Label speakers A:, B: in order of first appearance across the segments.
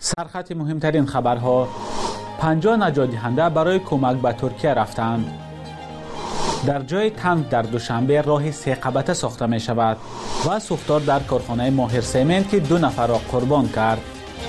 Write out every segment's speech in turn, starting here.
A: سرخط مهمترین خبرها: 50 نجات دهنده برای کمک به ترکیه رفتند. در جای تنگ در دوشنبه راه 3 قبطه ساخته می شود و سوختار در کارخانه ماهر سمنت که 2 نفر را قربان کرد.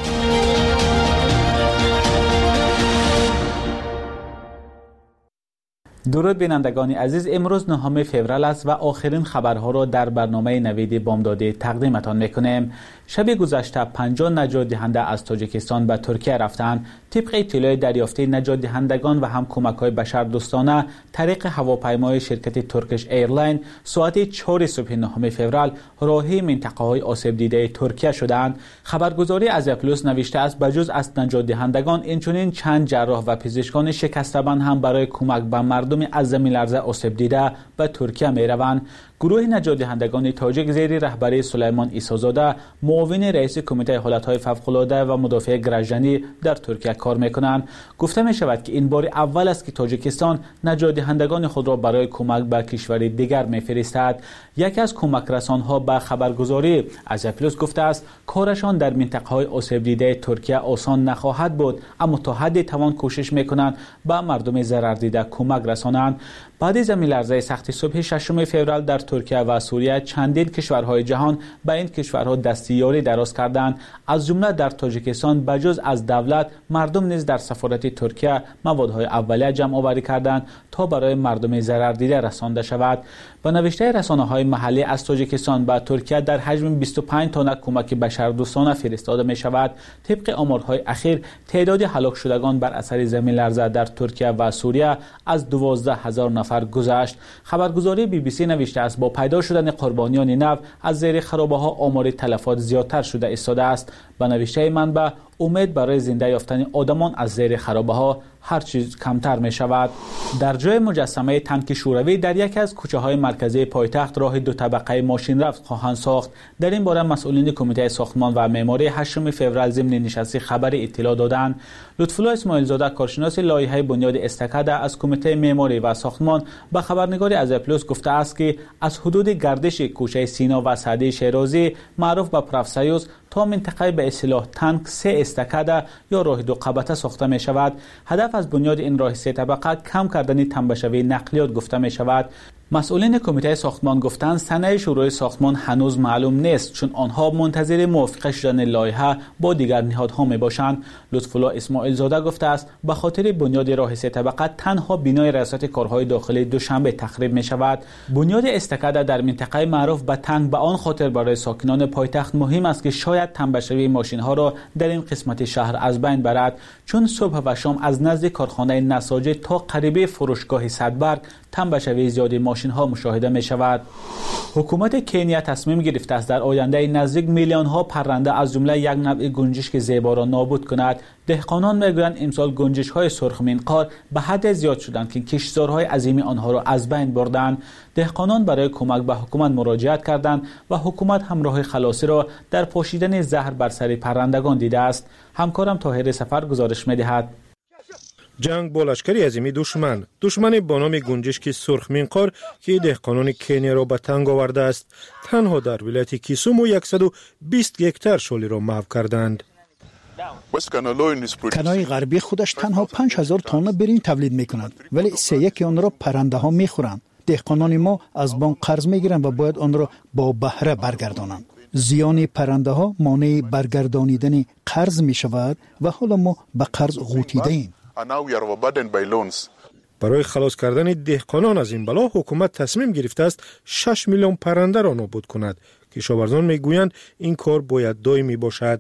A: درود بینندگان عزیز، امروز 9 فوریه است و آخرین خبرها را در برنامه نوید بامدادی تقدیمتان میکنیم. شب گذشته 50 نجات دهنده از تاجیکستان به ترکیه رفتند. طبق اطلاع دریافته، نجات دهندگان و هم کمک‌های بشردوستانه طریق هواپیمای شرکت ترکش ایرلاین ساعت 4 صبح 9 فوریه راهی منطقه‌های آسیب دیده ترکیه شدند. خبرگزاری از پلوس نوشته است بجز از نجات دهندگان اینچنین چند جراح و پزشکان شکسته‌بند هم برای کمک به مردم از زمین لرزه آسیب دیده به ترکیه می‌روند. گروه نجات دهندگان تاجیک زیر رهبری سلیمان عیسی‌زاده، معاون رئیس کمیته حالت‌های فوق‌العاده و مدافع گرجنی در ترکیه کار می‌کنند. گفته می‌شود که این بار اول است که تاجیکستان نجات دهندگان خود را برای کمک به کشور دیگر می‌فرستد. یکی از کمک رسان‌ها به خبرگزاری از پلوس گفته است کارشان در منطقه‌های آسیب دیده ترکیه آسان نخواهد بود، اما تا حدی توان کوشش می‌کنند به مردم ضرر دیده کمک رسانند. بعد از زمین لرزه سخت صبح 6 فوریه در ترکیه و سوریه چندین کشورهای جهان به این کشورها دستیاری دراز کردند. از جمله در تاجیکستان بجز از دولت، مردم نیز در سفارت ترکیه موادهای اولیه جمع آوری کردند تا برای مردم ضرر دیده رسانده شود. با نوشته رسانه‌های محلی از تاجیکستان به ترکیه در حجم 25 تن کمک بشردوستانه فرستاده می شود. طبق آمارهای اخیر تعداد هلاک شدگان بر اثر زمین لرزه در ترکیه و سوریه از 12,000 نفر گذشت. خبرگزاری BBC نوشته است با پیدا شدن قربانیان نو از زیر خرابه‌ها آمار تلفات زیادتر شده ایستاده است. با نوشته منبع امید برای زنده یافتن آدمان از زیر خرابه‌ها هر چیز کمتر می شود. در جای مجسمه تانک شوروی در یکی از کوچه‌های مرکزی پایتخت راه 2 طبقه ماشین رفت خواهند ساخت. در این باره مسئولین کمیته ساختمان و معماری 8 فوریه ضمن نشست خبر اطلاع دادند. لطف‌الله اسماعیل زاده، کارشناس لایحه بنیاد استکاده از کمیته معماری و ساختمان، به خبرنگاری از پلوس گفته است که از حدود گردش کوچه سینا و سعدی شیرازی معروف به پروفسیوس تا منطقه به اصطلاح تانک 3 استکاده یا راه 2 قبطه ساخته می شود. هدف از بنیاد این راه 3 طبقه کم کردن تنبشوی نقلیات گفته می شود. مسئولین کمیته ساختمان گفتند سنه شروع ساختمان هنوز معلوم نیست، چون آنها منتظر موافقت شدن لایحه با دیگر نهادها می باشند. لطف‌الله اسماعیل زاده گفته است به خاطر بنیاد راه 3 طبقه تنها بینای ریاست کارهای داخلی دوشنبه تخریب می شود. بنیاد استکاده در منطقه معروف به تنگ به آن خاطر برای ساکنان پایتخت مهم است که شاید تنبشوی ماشین ها را در این قسمت شهر از بین برد، چون صبح و شام از نزد کارخانه نساجی تا قریب فروشگاه صدبرگ تنبشوی زیادی ماشین ها مشاهده می شود. حکومت کنیا تصمیم گرفته است در آینده نزدیک میلیون ها پرنده از جمله یک نوع گنجشک زیبا را نابود کند. دهقانان میگویند امسال گنجشک های سرخ منقار به حد زیاد شدند که کشتزارهای عظیمی آنها را از بین بردند. دهقانان برای کمک به حکومت مراجعت کردند و حکومت هم راه خلاصی را در پاشیدن زهر بر سر پرندگان دیده است. همکارم طاهر سفر گزارش می‌دهد.
B: جنگ با لشکری عظیمی دشمن با نام گنجشک سرخ منقار که دهقانان کنیا را به تنگ آورده است، تنها در ولایت کیسومو 120 هکتار شالی را محو کردند.
C: کنای غربی خودش تنها 5000 تن برنج تولید می‌کند، ولی 3/1 آن را پرنده ها می‌خورند. دهقانان ما از بانک قرض می‌گیرند و باید آن را با بهره برگردانند. زیان پرنده ها مانع برگردانیدن قرض می‌شود و حالا ما به قرض غوطیده ایم.
B: برای خلاص کردن دهقانان از این بلا حکومت تصمیم گرفته است 6 میلیون پرنده را نابود کند. کشاورزان میگویند این کار باید دائمی باشد.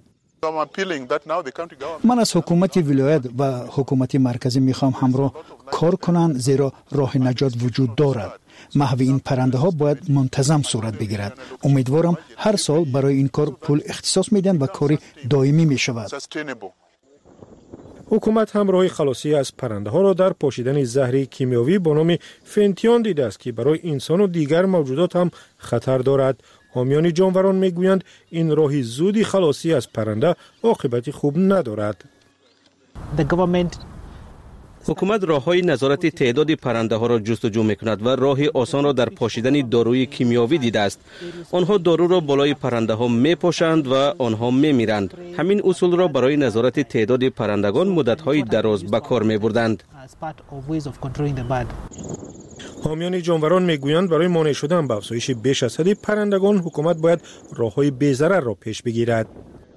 C: من از حکومت ولایت و حکومت مرکزی میخوام همراه کار کنند، زیرا راه نجات وجود دارد. محو این پرنده ها باید منتظم صورت بگیرد. امیدوارم هر سال برای این کار پول اختصاص میدن و کاری دائمی میشود.
B: حکومت هم راه خلاصی از پرنده ها را در پاشیدن زهر کیمیاوی با نام فنتیان دیده است که برای انسان و دیگر موجودات هم خطر دارد. حامیان جانوران میگویند این راه زودی خلاصی از پرنده عاقبت خوب ندارد.
D: حکومت راه‌های نظارت تعداد پرنده‌ها را جستجو می‌کند و راه آسان را در پاشیدن داروی کیمیاوی دیده است. آنها دارو را بالای پرنده‌ها می‌پاشند و آنها می‌میرند. همین اصول را برای نظارت تعداد پرندگان مدت‌های دراز به کار می‌بردند.
B: حامیان جانوران میگویند برای مانع شدن به افزایش بیش از حد پرندگان حکومت باید راه‌های بی‌ضرر را پیش بگیرد.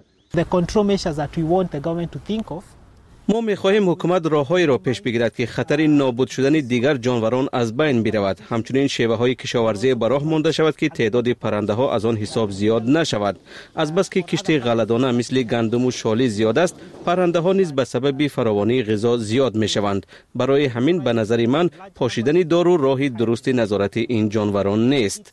D: ما می‌خواهیم حکومت راه‌هایی را پیش بگیرد که خطر نابود شدن دیگر جانوران از بین برود. همچنین شیوه‌های کشاورزی به راه مانده شود که تعداد پرنده‌ها از آن حساب زیاد نشود. از بس که کشت غله‌دانه مثل گندم و شالی زیاد است، پرنده‌ها نیز به سبب فراوانی غذا زیاد می‌شوند. برای همین به نظر من پاشیدن دارو راه درست نظارت این جانوران نیست.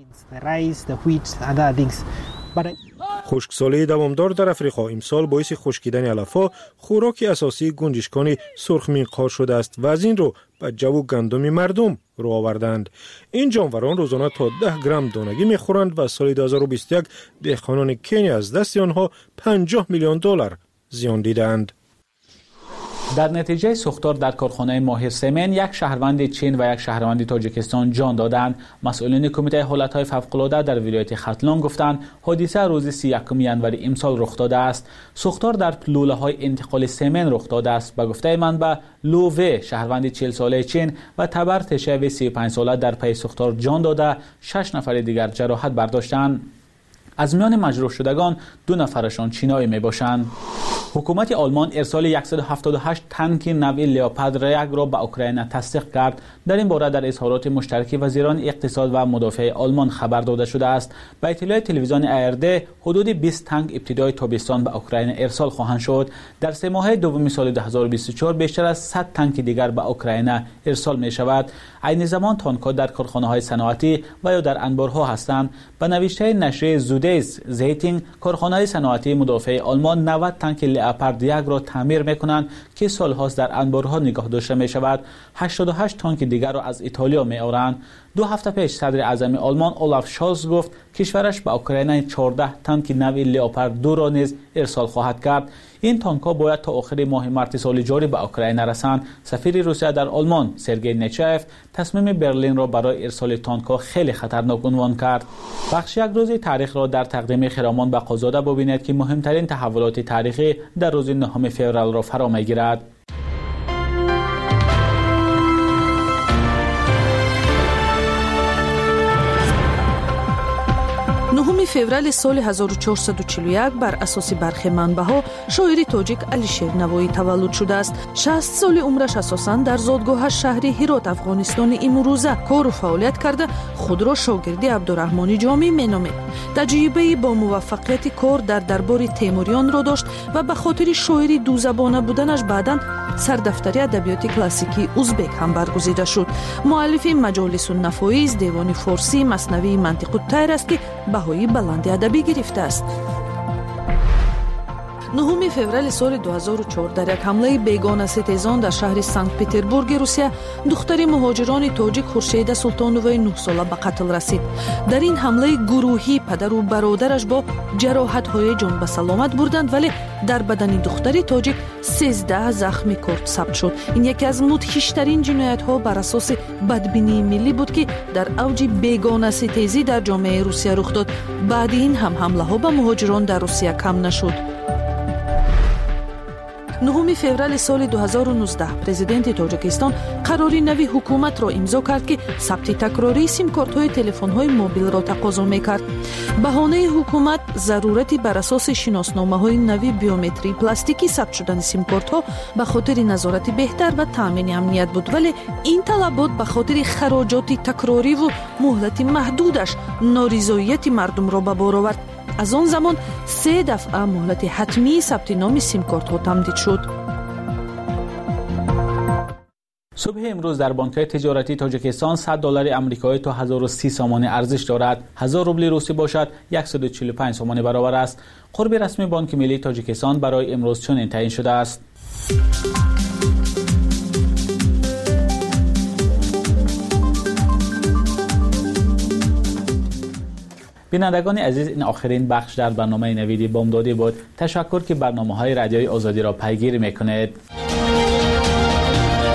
B: خشکسالی دوامدار در افریقا امسال باعث خشکیدن علف‌ها خوراک اساسی گنجشکان سرخمینقار شده است و از این رو به جو و گندم مردم رو آوردند. این جانوران روزانه تا 10 گرم دانگی میخورند و سال 2021 دهقانان کنیا از دست آنها 50 میلیون دلار زیان دیدند.
A: در نتیجه سوختار در کارخانه ماهر سمن یک شهروند چین و یک شهروند تاجیکستان جان دادند. مسئولین کمیته حالتهای فوق‌العاده در ولایت ختلان گفتند حادثه روز 31 ژانویه امسال رخ داده است. سوختار در لوله‌های انتقال سمن رخ داده است. به گفته منبع لو و شهروند 40 ساله چین و تبر تشه 35 ساله در پی سوختار جان داده، 6 نفر دیگر جراحت برداشتند. از میان مجروح شدگان 2 نفرشان چینایی می باشند. حکومت آلمان ارسال 178 تانک نوع لئوپارد یک را به اوکراین تصدیق کرد. در این باره در اظهارات مشترک وزیران اقتصاد و مدافع آلمان خبر داده شده است. به اطلاع تلویزیون ARD حدود 20 تانک ابتدای تابستان به اوکراین ارسال خواهند شد. در 3 ماه دوم سال 2024 بیشتر از 100 تانک دیگر به اوکراین ارسال می شود. عین زمان تانک‌ها در کارخانه‌های صنعتی و یا در انبارها هستند. به نوشته نشریه زودیس زیتینگ کارخانه‌های صنعتی مدافع آلمان 90 تانک لئوپارد 1 را تعمیر می‌کنند که سال‌هاست در انبارها نگاه داشته می‌شود. 88 تانک دیگر را از ایتالیا می‌آورند. 2 هفته پیش صدر اعظم آلمان اولاف شالز گفت کشورش به اوکراین 14 تانک نوع لئوپارد 2 را نیز ارسال خواهد کرد. این تانک‌ها باید تا آخر ماه مارس سال جاری به اوکراین رسند. سفیر روسیه در آلمان سرگئی نچایف تصمیم برلین را برای ارسال تانک‌ها خیلی خطرناک عنوان کرد. بخش یک روزی تاریخ را در تقدیم خرامان به قاضاده ببینید که مهمترین تحولات تاریخی در روز 9 فوریه را فرا می‌گیرد.
E: 9 فوریه سال 1441 بر اساس برخی منبع‌ها شاعر تاجیک علشیر نوایی تولد شده است. 60 سال عمرش اساساً در زادگاهش شهر هرات افغانستان امروزه کار و فعالیت کرده خود را شاگرد عبدالرحمن جامی مینامید. تجربه با موفقیت کار در دربار تیموریان را داشت و به خاطر شاعری دوزبانه بودنش بعداً سردفتری ادبیات کلاسیکی ازبک هم برگزیده شد. مؤلف مجالس النفایس، دیوان فارسی، مثنوی منطق الطیر است که بهای بلند ادبی گرفته است. 9 فوریه سال 2004 در یک حمله بیگانه ستیزان در شهر سنت پتربورگ روسیه دختر مهاجران تاجیک خورشیده سلطانووی 9 ساله به قتل رسید. در این حمله گروهی پدر و برادرش با جراحت‌های جان به سلامت بردند، ولی در بدن دختر تاجیک 13 زخم کورد ثبت شد. این یکی از مدهش‌ترین جنایت‌ها بر اساس بدبینی ملی بود که در اوج بیگانه ستیزی در جامعه روسیه رخ داد. بعد این هم حمله‌ها به مهاجران در روسیه کم نشد. 9 فوریه سال 2019 پرزیدنت تاجیکستان قراری نوی حکومت را امضا کرد که ثبت تکراری سیم کارت‌های تلفن‌های موبیل را تقاضا می‌کرد. بهانه حکومت ضرورتی بر اساس شناسنامه‌های نوی بیومتری پلاستیکی ثبت شدن سیم کارت‌ها به خاطر نظارت بهتر و تامین امنیت بود، ولی این طلبات به خاطر خراجات تکراری و مهلت محدودش نارضایت مردم را به بار آورد. از آن زمان 3 دفعه مهلت حتمی ثبت نام سیم کارت ها تمدید شد.
A: صبح امروز در بانک‌های تجارتی تاجیکستان $100 آمریکایی تا 1030 سامانه ارزش دارد. 1000 روبل روسی باشد 145 سامانه برابر است. قرب رسمی بانک ملی تاجیکستان برای امروز چنین تعیین شده است. بینندگان عزیز، این آخرین بخش در برنامه نویدی بامدادی بود. تشکر که برنامه‌های رادیوی آزادی را پیگیری می‌کنید.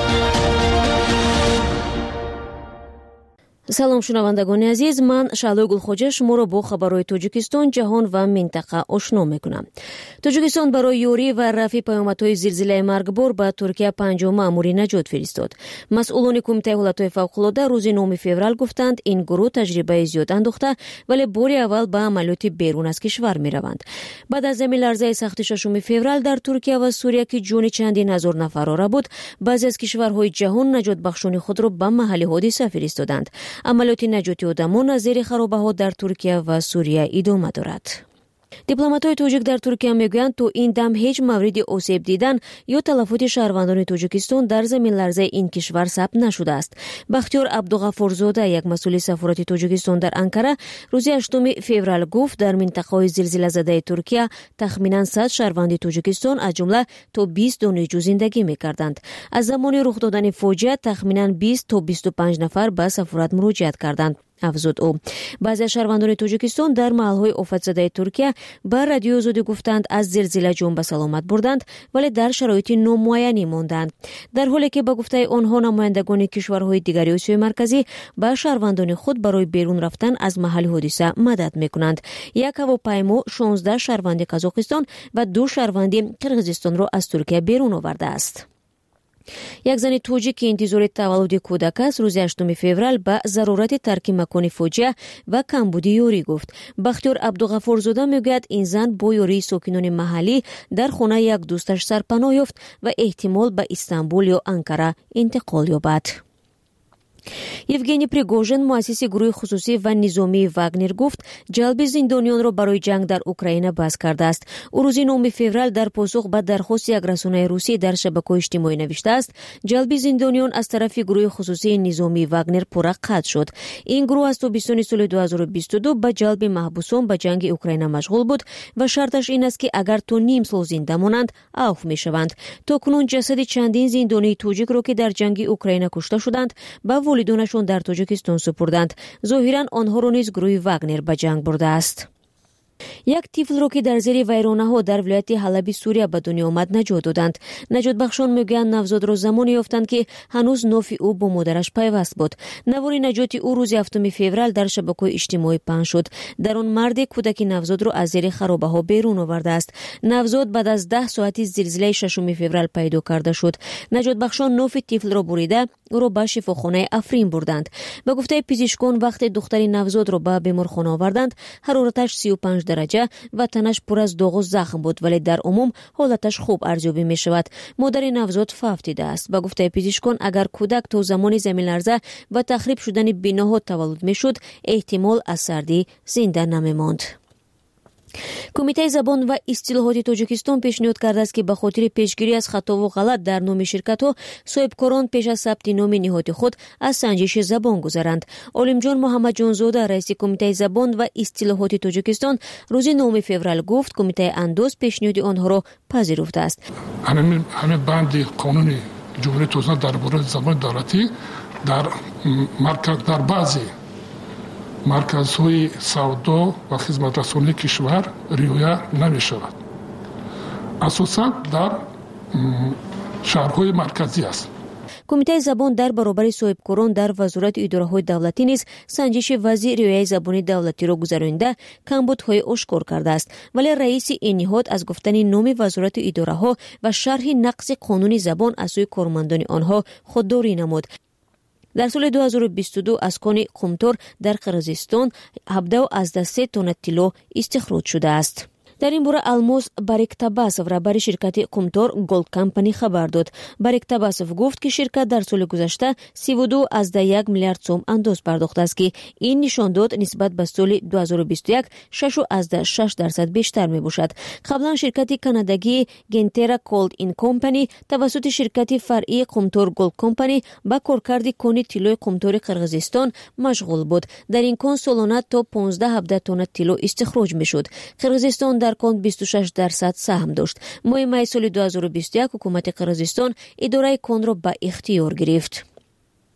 F: салом шунавандагони азиз, ман Шаълои Гулхоҷа шуморо бо хабарҳои Тоҷикистон, ҷаҳон ва минтақа ошно мекунам. Тоҷикистон барои ёрӣ ва рафъи паёмадҳои зилзилаи маргбор ба Туркия 5 маъмури наҷот фиристод. Масъулони Кумитаи ҳолатҳои фавқулода рӯзи 9 феврал гуфтанд, ин гурӯҳ таҷрибаи зиёд андохта, вале бори аввал ба амалиёти берун аз кишвар мераванд. Баъд аз заминларзаи сахти 6 феврал дар Туркия ва Сурия ки ҷони чандин ҳазор нафарро рабуд, баъзе аз кишварҳои ҷаҳон наҷотбахшони худро ба маҳалли ҳодиса фиристоданд. амалиёти наҷоти одамон аз зери харобаҳо дар Туркия ва Сурия идома дорад. дипломатҳои тоҷик дар Туркия мегӯянд, то ин дам ҳеҷ мавриди осеб дидан ё талафоти шаҳрвандони Тоҷикистон дар заминларзаи ин кишвар сабт нашудааст. Бахтиёр Абдуғаффорзода, як масъули сафорати Тоҷикистон дар Анкара, рӯзи 8 феврал гуфт, дар минтақаҳои зилзилазадаи Туркия тахминан 100 шаҳрванди Тоҷикистон, аз ҷумла то 20 донишҷӯ зиндагӣ мекарданд. Аз замони рух додани фоҷиа тахминан 20 то 25 нафар ба сафорат муроҷиат карданд. афзуд ӯ. Баъзе аз шаҳрвандони Тоҷикистон дар маҳалҳои офатзадаи Туркия ба радиои озодӣ гуфтанд, аз зилзила ҷон ба саломат бурданд, вале дар шароити номуайянӣ монданд. Дар ҳоле ки ба гуфтаи онҳо намояндагони кишварҳои дигари Осиёи марказӣ ба шаҳрвандони худ барои берун рафтан аз маҳалли ҳодиса мадад мекунанд. Як ҳавопаймо 16 шаҳрванди Қазоқистон ва 2 шаҳрванди Қирғизистонро аз Туркия берун овардааст. Як зани тоҷик ки интизори таваллуди кӯдак аст, рӯзи 8 феврал ба зарурати тарки макони фоҷиа ва камбуди ёрӣ гуфт. Бахтиёр Абдуғаффорзода мегӯяд, ин зан бо ёрии сокинони маҳаллӣ дар хонаи як дӯсташ сарпаноҳ ёфт ва эҳтимол ба Истанбул ё Анкара интиқол ёбад. Евгений Пригожин, муассиси гурӯҳи хусусӣ ва низомии Вагнер гуфт, ҷалби зиндонионро барои ҷанг дар Украина баҳс кардааст. ӯ рӯзи 9 феврал дар посух ба дархости як расонаи русӣ дар шабакаҳои иҷтимоӣ навиштааст, ҷалби зиндониён аз тарафи гурӯҳи хусусии низомии Вагнер пурра қатъ шуд. Ин гурӯҳ аз тобистони соли 2022 ба ҷалби маҳбусон ба ҷанги Украина машғул буд ва шарташ ин аст ки агар то ним сол зинда монанд, авф мешаванд. То кунун ҷасади чандин зиндонии тоҷикро ки дар ҷанги Украина кушта шуданд, ба волидонашон дар Тоҷикистон супурданд. Зоҳиран онҳоро низ гурӯҳи Вагнер ба ҷанг бурдааст. Як тифлро ки дар зери вайронаҳо дар вилояти Ҳалаби Сурия ба дунё омад наҷот доданд. Наҷотбахшон мегӯянд, навзодро замоне ёфтанд ки ҳанӯз нофи ӯ бо модараш пайваст буд. Навори наҷоти ӯ рӯзи 7 феврал дар шабакаҳои иҷтимоӣ паҳн шуд. Дар он марде кӯдаки навзодро аз зери харобаҳо берун овардааст. Навзод баъд аз 10 соати зилзилаи 6 феврал пайдо карда шуд. Наҷотбахшон нофи тифлро бурида, ӯро ба шифохонаи Африн бурданд. Ба гуфтаи пизишкон, вақте духтари навзодро ба беморхона оварданд, ҳарораташ 35 дараҷа ва танаш пур аз доғу захм буд, вале дар умум ҳолаташ хуб арзёбӣ мешавад. Модари навзод фавт дидааст. Ба гуфтаи пизишкон, агар кӯдак то замони заминларза ва тахриб шудани биноҳо таваллуд мешуд, эҳтимол аз сардӣ зинда намемонд. Кумитаи забон ва истилоҳоти Тоҷикистон пешниҳод кардааст, ки ба хотири пешгирӣ аз хатову ғалат дар номи ширкатҳо, соҳибкорон пеш аз сабти номи ниҳоди худ аз санҷиши забон гузаранд. Олимҷон Муҳаммаҷонзода, раиси Кумитаи забон ва истилоҳоти Тоҷикистон, рӯзи 9 феврал гуфт, Кумитаи андоз пешниҳоди онҳоро пазируфтааст.
G: ҳамин банди қонуни ҷумҳурии Тоҷикистон дар бораи забони давлатӣ дар баъзе марказҳои савдо ва хизматрасонии кишвар риоя намешавад. асосан дар шаҳрҳои марказӣ аст.
F: Кумитаи забон дар баробари соҳибкорон дар вазорати идораҳои давлатӣ низ санҷиши вазъи риояи забони давлатиро гузаронида камбудҳои ошкор кардааст, вале раиси ин ниҳод аз гуфтани номи вазорати идораҳо ва шарҳи нақси қонуни забон аз сӯи кормандони онҳо худдорӣ намуд. дар соли 2022 аз кони Қумтор дар Қирғизистон 17 тонна тилло истихроҷ шудааст. Дар ин бора Алмоз Бариктабасов, раҳбари ширкати Қумтор Голд Компани хабар дод. Бариктабасов гуфт, ки ширкат дар соли гузашта 32,1 миллиард сом андоз пардохтааст, ки ин нишондод нисбат ба соли 2021 6.6% бештар мебошад. қаблан ширкати канадагии Гентера Cold In Company тавассути ширкати фаръии Қумтор Голд Компани ба коркарди кони тиллои Қумтори Қирғизистон машғул буд. Дар ин кон солона то 15 тонна тилло истихроҷ мешуд. Қирғизистон дар кон 26% саҳм дошт. моҳи май соли 2021 ҳукумати Қирғизистон идораи конро ба ихтиёр гирифт.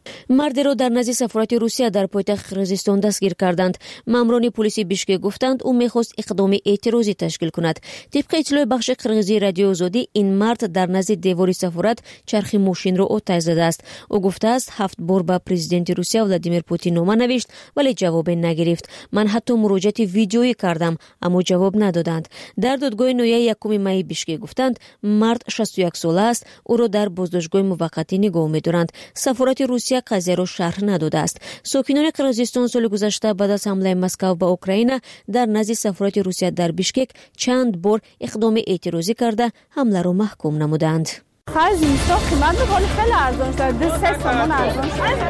F: مرد را در نزد سفارت روسیه در پایتخت قرقیزستان دستگیر کردند. ماموران پلیس بیشکک گفتند او می‌خواست اقدام اعتراضی تشکیل کند. طبق اطلاع بخش قرقیزی رادیو آزادی، این مرد در نزد دیوار سفارت چرخ ماشین را آتش زده است. او گفته است 7 بار به پرزیدنت روسیه ولادیمیر پوتین نامه نوشت ولی جواب نگرفت. من حتی مراجعه ویدیویی کردم اما جواب ندادند. در دادگاه نویه 1 می بیشکک گفتند مرد 61 ساله است. او را در بازداشتگاه موقتی نگاه می‌دارند. سفارت روسیه قضیه را شرح نداده است. ساکنان قرقیزستان سال گذشته بعد از حمله مسکو به اوکراین در نزد سفارت روسیه در بیشکک چند بار اقدام اعتراضی کرده حمله را محکوم نمودند.
H: خرج اینستا قیمت خیلی ارزان شده. 3 تومان ارزان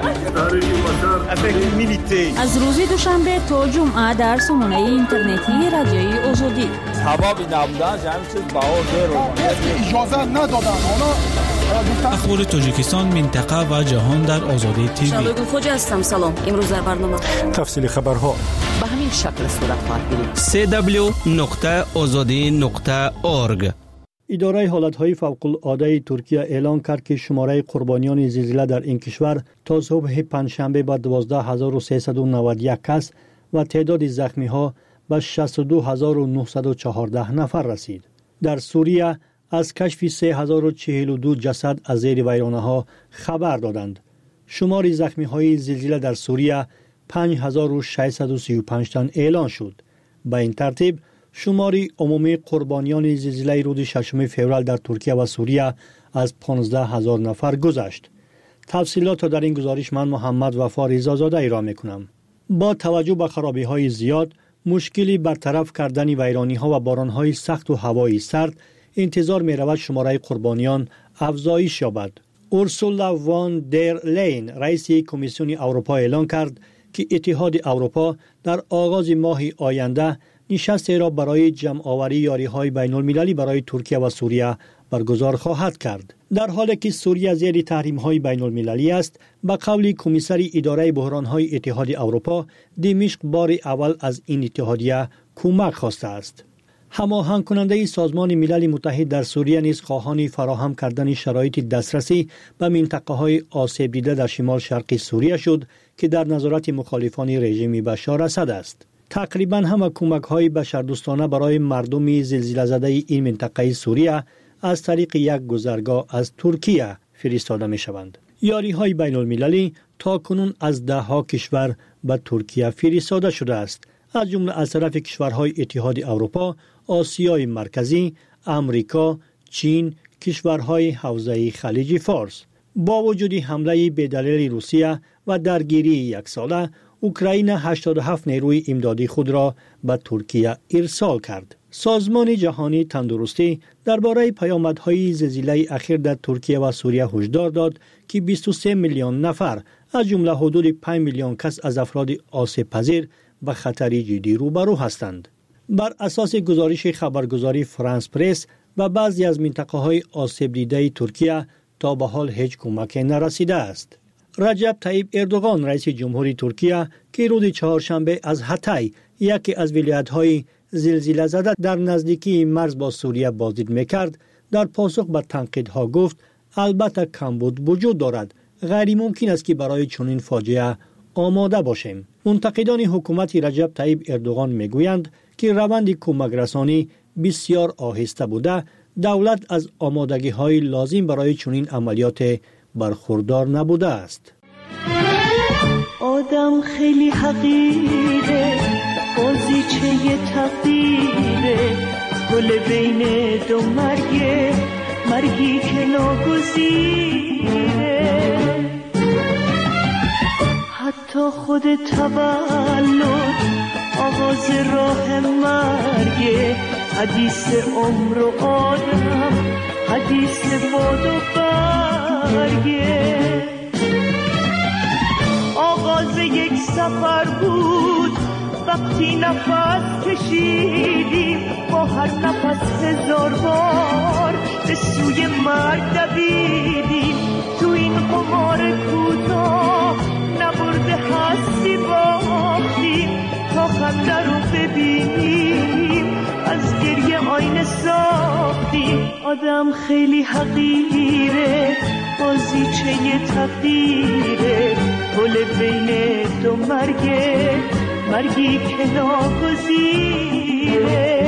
H: شده.
E: از روز دوشنبه تا جمعه در سامانه اینترنتی رادیوی آزادی.
I: حبابی نبودن جمعی چیز بها زیر اجازه ندادن.
A: اخبار تاجیکستان، منطقه و جهان در آزادی تیوی.
J: شالوگل خوجا هستم. سلام. امروز در برنامه
B: تفصیل خبرها
J: به همین شکل صورت خواهد گرفت.
D: www.azadi.org.
C: اداره حالتهای فوق‌العاده ترکیه اعلام کرد که شماره قربانیان زلزله در این کشور تا صبح پنجشنبه به 12391 کس و تعداد زخمی‌ها به 62914 نفر رسید. در سوریه از کشف 3042 جسد از زیر ویرانه‌ها خبر دادند. شمار زخمی‌های زلزله در سوریه 5635 تن اعلان شد. به این ترتیب شماری عمومی قربانیان زلزله روز 6 فوریه در ترکیه و سوریه از 15000 نفر گذشت. تفصیلات در این گزارش من محمد وفا رضازاده ارائه می‌کنم. با توجه به خرابی‌های زیاد، مشکلی برطرف کردن ویرانی‌ها و باران‌های سخت و هوای سرد، انتظار می‌رود شماره قربانیان افزایش یابد. اورسولا وان در لین، رئیس کمیسیون اروپا اعلام کرد که اتحاد اروپا در آغاز ماه آینده نشستی را برای جمع‌آوری یاری‌های بین‌المللی برای ترکیه و سوریه برگزار خواهد کرد. در حالی که سوریه زیر تحریم‌های بین‌المللی است، به قول کمیسر اداره بحران‌های اتحاد اروپا، دمشق بار اول از این اتحادیه کمک خواسته است. هماهنگ کننده سازمان ملل متحد در سوریه نیز خواهان فراهم کردن شرایط دسترسی به منطقه‌های آسیب دیده در شمال شرقی سوریه شد که در نظارت مخالفان رژیم بشار اسد است. تقریباً همه کمک‌های بشردوستانه برای مردم زلزله زده این منطقه سوریه از طریق یک گذرگاه از ترکیه فرستاده می‌شوند. یاری‌های بین‌المللی تاکنون از 10 کشور به ترکیه فرستاده شده است، از جمله از طرف کشورهای اتحاد اروپا، آسیای مرکزی، امریکا، چین، کشورهای حوزه خلیج فارس. با وجود حمله بی‌دلیل روسیه و درگیری یک ساله، اوکراین 87 نیروی امدادی خود را به ترکیه ارسال کرد. سازمان جهانی تندرستی درباره پیامدهای زلزله اخیر در ترکیه و سوریه هشدار داد که 23 میلیون نفر از جمله حدود 5 میلیون کس از افراد آسیب پذیر به خطر جدی روبرو هستند. بر اساس گزارش خبرگزاری فرانس پرس و بعضی از منطقه‌های آسیب دیده ترکیه تا به حال هیچ کمک نرسیده است. رجب طیب اردوغان رئیس جمهوری ترکیه که روز چهارشنبه از هتای، یکی از ولایت‌های زلزله زده در نزدیکی مرز با سوریه بازدید می‌کرد، در پاسخ به تنقیدها گفت البته کمبود وجود دارد، غیر ممکن است که برای چنین فاجعه آماده باشیم. منتقدان حکومت رجب طیب اردوغان میگویند که روند کمک رسانی بسیار آهسته بوده، دولت از آمادگی‌های لازم برای چنین عملیات برخوردار نبوده است.
K: آدم خیلی حقیره، بازیچه تقدیره، گل بین دو مرگی که ناگزیره. حتی خود تولد آغاز راه مرگه، حدیث عمر و آدم، حدیث باد و برگه. آغاز یک سفر بود وقتی نفس کشیدیم، با هر نفس 1000 بار به سوی مرگ دویدیم. تو این قمار کوتاه نبرده هستی باختیم، تا خنده رو ببینیم از گریه آینه ساختیم. آدم خیلی حقیره، بازیچه تقدیره، گل بین دو مرگی که ناگزیره.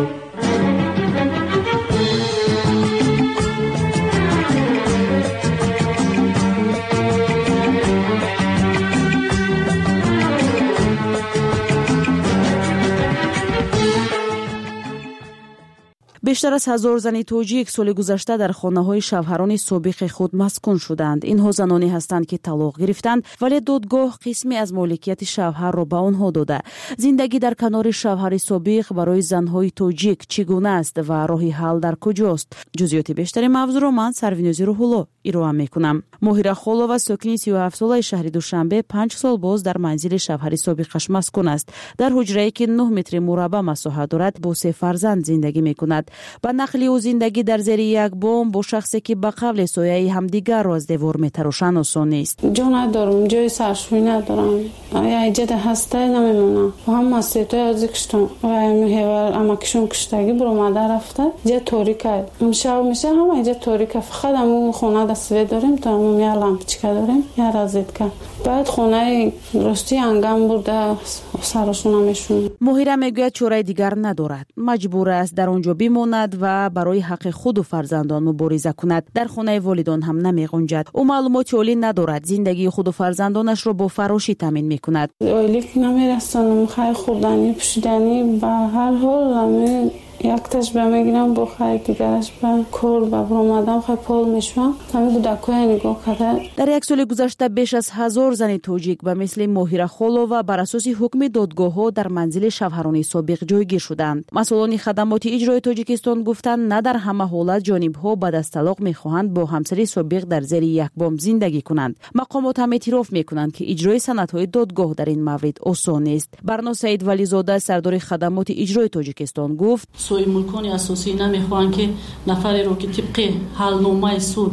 E: بیشتر از 1000 زن توجیک سال گذشته در خانه‌های شوهران سابق خود مسکون شدند. اینها زنانی هستند که طلاق گرفتند ولی دادگاه قسمی از مالکیت شوهر را به آنها داده. زندگی در کنار شوهر سابق برای زن‌های توجیک چگونه است و راه حل در کجاست؟ جزئیات بیشتر موضوع را من سروینوزی روح‌الله ارائه می‌کنم. ماهیره خولова ساکنی 37 ساله شهر دوشنبه 5 سال باز در منزل شوهر سابقش مسکون است. در حجره‌ای که 9 متر مربع مساحت دارد با 3 فرزند زندگی می‌کند. با نقل او زندگی در زیر یک بام با شخصی که به قبل سایه همدیگر را از دیوار میتراشند آسان نیست.
L: جا ندارم، جای سرشویی ندارم، یا ایجاد هسته نمیمونم و هم مسیطه ازی کشتم و همیهور امکشون کشتگی برو مادر رفته جا توریکه شب میشه هم ایجا توریکه فقط همون خونه دستوی داریم تا همون یه لامپچکه داریم یه رازید که باید خونه رشتی انگم بوده سرشون همیشون.
E: ماهیره میگوید چاره دیگر ندارد، مجبور است در آنجا بماند و برای حق خود و فرزندان مبارزه کند. در خانه والدان هم نمی‌گنجد. او معلومات عالی ندارد، زندگی خود و فرزندانش را با فراشی تامین می‌کند.
L: عالی نمی‌رسانم، خیر خوردنی پوشیدنی به هر حال یک تاش به میگیرم با خیر دیگرش به کور و برآمدم خیلی پول میشم همین کودکای نگاه کرده.
E: در یک سال گذشته بیش از 1000 زن توجیک به مثل ماهیره خولова بر اساس حکم دادگاه‌ها در منزل شوهران سابق جایگیر شدند. مسئولان خدمات اجرایی تاجیکستان گفتند نه در همه حالت جانب‌ها بعد از طلاق می‌خواهند با همسر سابق در زیر یک بام زندگی کنند. مقامات هم اعتراف می‌کنند که اجرای سندهای دادگاه در این مورد آسان نیست. برنا سعید ولیزاده سردار خدمات اجرایی تاجیکستان گفت
M: سوی ملکان اساسی نمیخوان که نفری رو که طبق حلنامه سود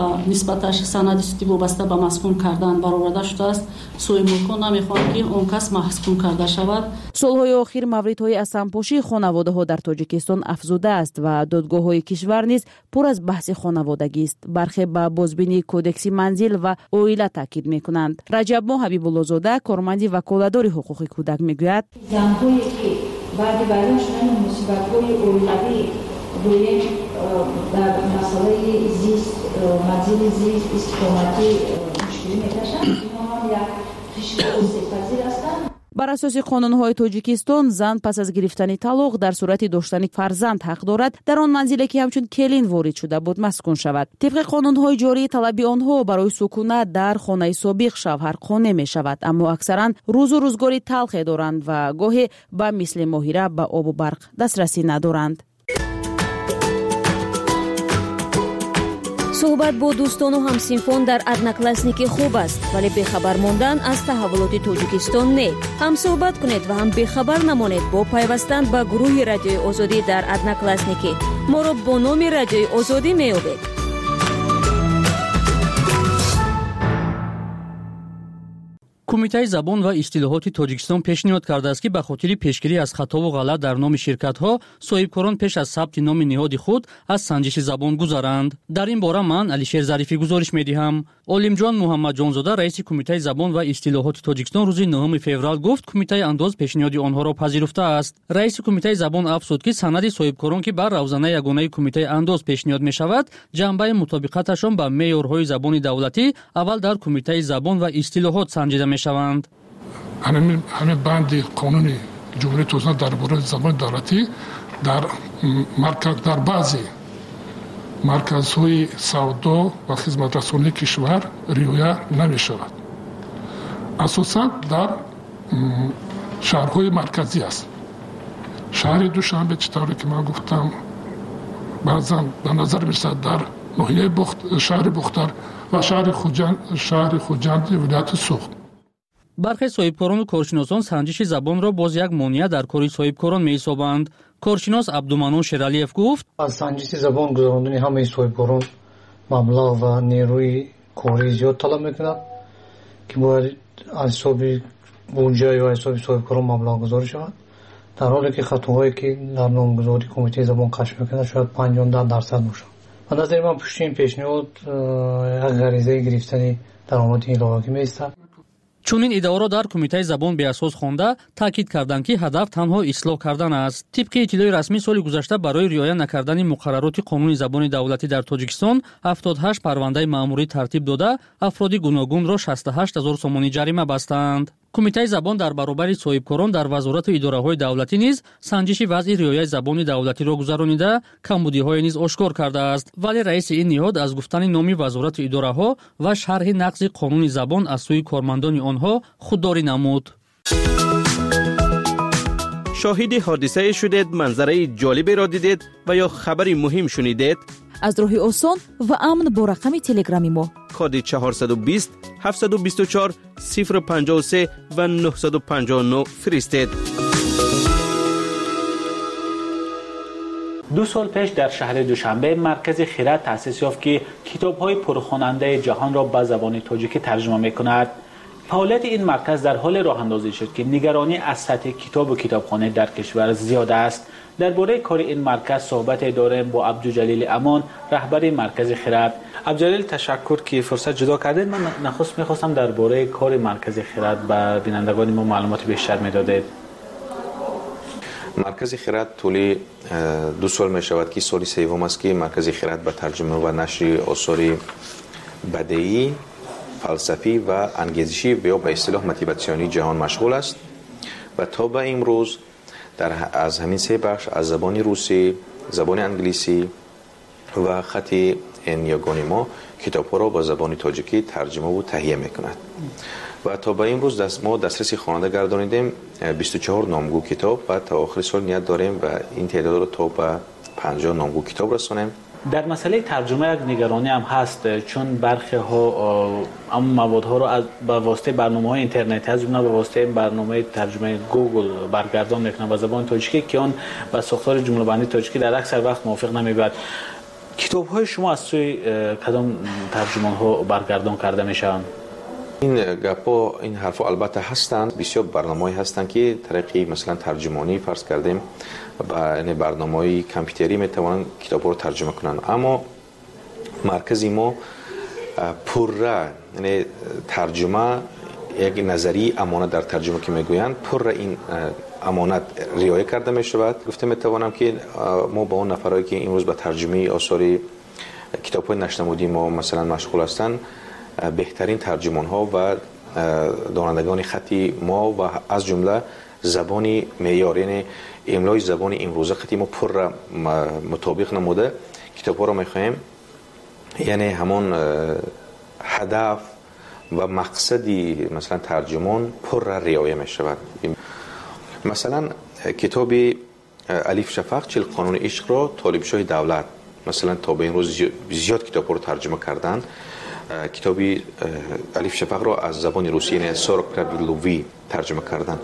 M: نسبتش سند سودی وابسته به مسکون کردن برآورده شده است، سوی ملکان نمیخوان که اون کس مسکون کرده شود.
E: سالهای اخیر موردهای از سمپاشی خانواده‌ها در تاجیکستان افزوده است و دادگاه‌های کشور نیز پر از بحث خانوادگی است. برخی به بازبینی کودکس منزل و اویله تاکید می‌کنند. رجب ماه حبیب‌الله زاده کارمند وکالتدار حقوق کودک میگوید
N: زن‌هایی که بعد بیان شدن مصیبت‌های اولیوی روی در مسئله زیست منزل زیست استقامتی مشکلی می‌کشند، اینها هم یک فشار پذیر هستند.
E: بر اساس قانون‌های تاجیکستان زن پس از گرفتن طلاق در صورت داشتن فرزند حق دارد در آن منزلی که همچون کلین وارد شده بود مسکون شود. طبق قانون‌های جاری طلب آنها برای سکونت در خانه سابق شوهر قانع می‌شود، اما اکثرا روز و روزگاری تلخی دارند و گاهی به مثل ماهیره به آب و برق دسترسی ندارند.
F: صحبت با دوستان و همسینفان در ادناکلاسنیکی خوب است، ولی بخبر ماندن از تحولات تاجیکستان نه. هم صحبت کنید و هم بخبر نمانید با پیوستن به گروه رادیوی آزادی در ادناکلاسنیکی. ما را با نام رادیوی آزادی می‌یابید.
O: کمیته زبان و اصطلاحات تاجیکستان پیشنهاد کرده است که به خاطر پیشگیری از خطا و غلط در نام شرکت‌ها صاحبکاران پیش از ثبت نام نهاد خود از سنجش زبان گذرند. در این باره من علیشیر ظریفی گزارش می‌دهم. عالمجان محمد جانزاده رئیس کمیته زبان و اصطلاحات تاجیکستان روز 9 فوریه گفت کمیته انداز پیشنهاد آنها را پذیرفته است. رئیس کمیته زبان افزود که سند صاحبکاران که بر روزنه یگانه کمیته انداز پیشنهاد می‌شود جنبه مطابقتشان با معیارهای زبان دولتی اول در کمیته زبان و اصطلاحات سنجیده شوند.
G: همه بند قانون جمهوری توسعه درباره زبان دولتی در بعضی مرکزهای سودا و خدمت رسانی کشور رعایت نمی شود. اساساً در شهرهای مرکزی است. شهر دوشنبه چطوری که من گفتم بعضا به نظر می‌رسد در ناحیه شهر بختر و شهر خوجند ولایت سوخت.
O: برخی صاحبکاران و کارشناسان سنجش زبان را باز یک مانع در کار صاحبکاران می‌حسابند. کارشناس عبدالمنان شیرالیف گفت
P: از سنجش زبان گذراندن همه صاحبکاران مبلغ و نیروی کاری زیاد طلب می‌کند که باید از حساب بودجه یا حساب صاحبکاران مبلغ گذاری شود. در حالی که خطاهایی که در نامگذاری کمیته زبان کشف میکنه شاید 50-10% باشه. و نظر من پشت این پیشنهاد یک غریزه گرفتن درآمد ایلاقی می‌ایستد.
O: чунин иддаоро дар кумитаи забон беасос хонда таъкид карданд ки ҳадаф танҳо ислоҳ кардан аст. тибқи иттилои расмии соли гузашта барои риоя накардани муқаррароти қонуни забони давлатӣ дар тоҷикистон 78 парвандаи маъмурӣ тартиб дода афроди гуногунро 68 000 сомонӣ ҷарима бастанд. кумитаи забон дар баробари соҳибкорон дар вазорату идораҳои давлатӣ низ санҷиши вазъи риояи забони давлатиро гузаронида камбудиҳое низ ошкор кардааст. вале раиси ин ниҳод аз гуфтани номи вазорату идораҳо ва шарҳи нақзи қонуни забон аз сӯи кормандони онҳо худдорӣ намуд.
D: шоҳиди ҳодисае шудед, манзараи ҷолиберо дидед ва ё хабари муҳим шунидед?
Q: аз роҳи осон ва амн бо рақами телеграми мо
D: коди 420 724 053 ва 959 фиристед.
A: 2 سال پیش در شهر دوشنبه مرکز خیرات تأسیس یافت که کتاب‌های پرخواننده جهان را به زبان تاجیکی ترجمه می‌کند. فعالیت این مرکز در حال راه اندازی شد که نگرانی از سطح کتاب و کتابخانه در کشور زیاد است. درباره کار این مرکز صحبت داریم با عبدالجلیل امان، رهبر مرکز خیرات. عبدالجلیل تشکر که فرصت جدا کردید. من نخست می‌خواستم درباره کار مرکز خیرات به بینندگان ما معلومات بیشتر می‌دادید.
R: مرکز خیرات طولی 2 سال می شود که سالی سوم است که مرکز خیرات به ترجمه و نشر آثار بدیعی، فلسفی و انگیزشی و به اصطلاح موتیواسیونی جهان مشغول است و تا به امروز از همین 3 بخش از زبان روسی، زبان انگلیسی و خط این یگانه ما کتاب‌ها را با زبان تاجیکی ترجمه و تهیه می‌کند. و تا به امروز ما دسترسی خواننده گردانیدیم 24 نامگو کتاب و تا آخر سال نیت داریم و این تعداد رو تا به 50 نامگو کتاب رسانیم.
A: در مسئله ترجمه یک نگرانی هم هست، چون برخی ها اما موادها رو از به واسطه برنامه‌های اینترنتی از اونها به واسطه برنامه ترجمه گوگل برگردان میکنن به زبان تاجیکی که اون با ساختار جمله بندی تاجیکی در اکثر وقت موافق نمیبرد. کتاب‌های شما از سوی کدام ترجمان‌ها برگردان کرده میشن؟
R: این گپا این حرفا البته هستند، بسیار برنامه‌ای هستند که طریقی مثلا ترجمانی فرض کردیم با این برنامه‌های کامپیوتری میتوانند کتاب‌ها رو ترجمه کنند، اما مرکز ما پره یعنی ترجمه یک نظری امانت در ترجمه که میگویند پره این امانت رعایت کرده میشود. گفته میتوانم که ما با اون نفرایی که امروز به ترجمه آثار کتاب‌های نشنمودی ما مثلا مشغول هستند بهترین ترجمان ها و دانندگان خطی ما و از جمله زبانی معیاری یعنی املای زبان امروزه خطی ما پر مطابق نموده کتاب ها را میخواهیم، یعنی همون هدف و مقصدی مثلا ترجمان پر رعایت می شود. مثلا کتاب الف شفق 40 قانون عشق را طالب شاه دولت مثلا تا به امروز زیاد کتاب ها رو ترجمه کردند. کتابی الف شفق را از زبان روسی یعنی سورکرابیلووی ترجمه کردن.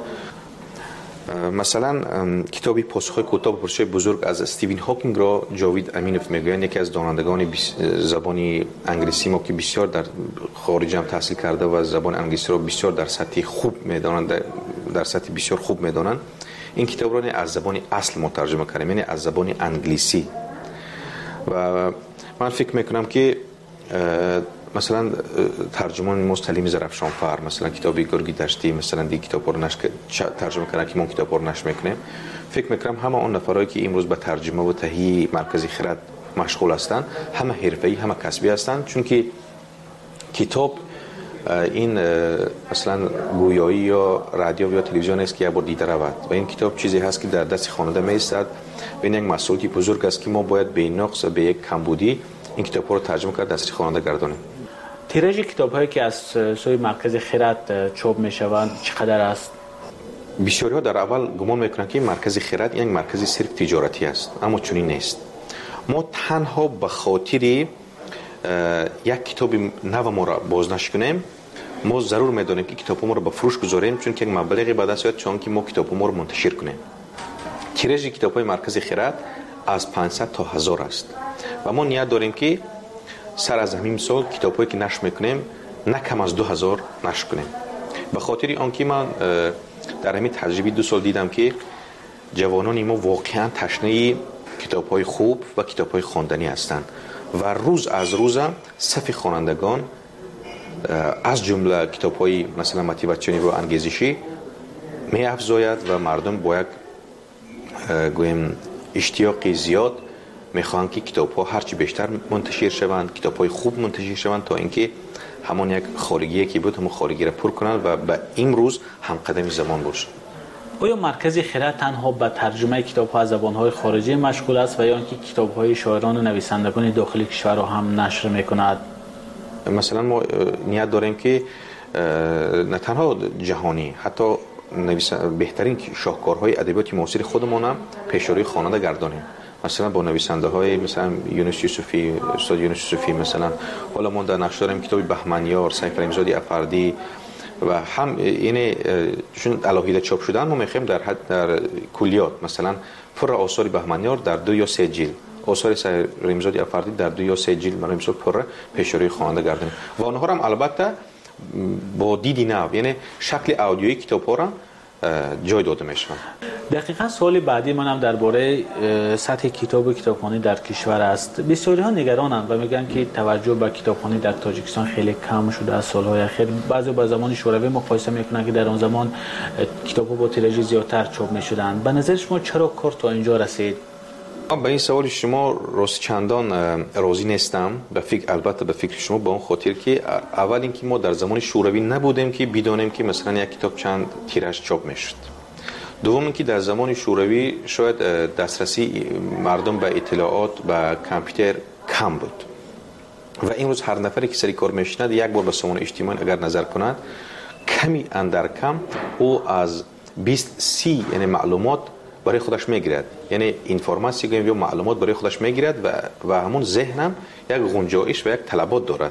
R: مثلا کتابی پاسخ کوتاه به پرسش‌های بزرگ از استیون هاکینگ را جاوید امینوف میگویند، یکی از دانندگان زبان انگلیسی ما که بسیار در خارج هم تحصیل کرده و زبان انگلیسی را بسیار در سطح خوب میدانند، در سطح بسیار خوب میدانند. این کتاب را از زبان اصل ما ترجمه کردیم، یعنی از زبان انگلیسی. و من فکر میکنم که مثلا ترجمان مستلیم زرفشانفر مثلا کتابی گرگی دشتی مثلا دی کتاب رو ترجمه کردن که ما کتاب رو نشر میکنیم. فکر میکنم همه اون نفرایی که امروز به ترجمه و تهیه مرکز خیرات مشغول هستند همه حرفه‌ای همه کسبی هستند، چون که کتاب این مثلا گویایی یا رادیو یا تلویزیون است که یک بار دیده رود و این کتاب چیزی هست که در دست خواننده میایستد و این یک مسئولیتی بزرگ است که ما باید به نقص به یک کمبودی این کتاب رو ترجمه کرد دست خواننده گردانیم.
A: تیراژ کتاب‌هایی که از سوی مرکز خیرات چاپ می‌شوند چقدر است؟
R: بسیاری‌ها در اول گمان می‌کنند که مرکز خیرات یک مرکز صرف تجارتی است، اما چنین نیست. ما تنها به خاطر یک کتاب نو ما را بازنشر کنیم ما ضرور می‌دانیم که کتاب ما را به فروش گذاریم، چون که یک مبلغی به دست میاد چون که ما کتاب ما را منتشر کنیم. تیراژ کتاب‌های مرکز خیرات از 500 تا 1000 است و ما نیت داریم که سر از همین سال کتاب‌هایی که نشر میکنیم نه کم از 2000 نشر کنیم. به خاطر آنکه من در همین تجربه 2 سال دیدم که جوانان ما واقعا تشنه کتاب‌های خوب و کتاب‌های خواندنی هستند و روز از روز صف خوانندگان از جمله کتاب‌های مثلا موتیواسیونی و انگیزشی می افزاید و مردم با یک گویم اشتیاق زیاد میخوان که کتاب‌ها هرچی بیشتر منتشر شوند، کتاب‌های خوب منتشر شوند تا اینکه همون یک خارگی که بود همون خارگی را پر کنند و به امروز هم قدم زمان باشه.
A: آیا مرکز خرد تنها به ترجمه کتاب‌ها از زبان‌های خارجی مشغول است و یا اینکه کتاب‌های شاعران و نویسندگان داخلی کشور را هم نشر می‌کند؟
R: مثلا ما نیت داریم که نه تنها جهانی حتی بهترین شاهکارهای ادبیات معاصر خودمون هم پیشروی خواننده گردانیم. مثلا با نویسنده‌های مثلا یونس یوسفی، استاد یونس یوسفی مثلا، حالا ما در نقش داریم کتاب بهمنیار، سیف رحیم‌زاده افردی و هم یعنی چون الهیده چاپ شدن ما می‌خوایم در کلیات مثلا پر آثار بهمنیار در 2 یا 3 جلد، آثار سیف رحیم‌زاده افردی در 2 یا 3 جلد برای مثال پر پیشروی خواننده گردانیم و آنها هم البته با دیدی نو یعنی شکل آدیویی کتاب‌ها را جای داده میشن.
A: دقیقاً سوال بعدی منم درباره سطح کتاب و کتابخوانی در کشور است. بسیاری ها نگرانند و میگن که توجه به کتابخوانی در تاجیکستان خیلی کم شده از سالهای اخیر. بعضی با زمان شوروی مقایسه میکنن که در آن زمان کتاب‌ها با تیراژ زیادتر چاپ میشدند. به نظر شما چرا کار تا اینجا رسید؟
R: به این سوال شما راست چندان راضی نیستم. البته به فکر شما به اون خاطر که اول اینکه ما در زمان شوروی نبودیم که بدونیم که مثلا یک کتاب چند تیراژ چاپ میشد. دوم اینکه در زمان شوروی شاید دسترسی مردم به اطلاعات و کامپیوتر کم بود و امروز هر نفری که سری کار میشند یک بار به سامانه اجتماعی اگر نظر کند کمی اندر کم او از 20-30 یعنی معلومات برای خودش میگیرد، یعنی اینفورماسیون یا معلومات برای خودش میگیرد و همون ذهنم یک گنجایش و یک طلبات دارد.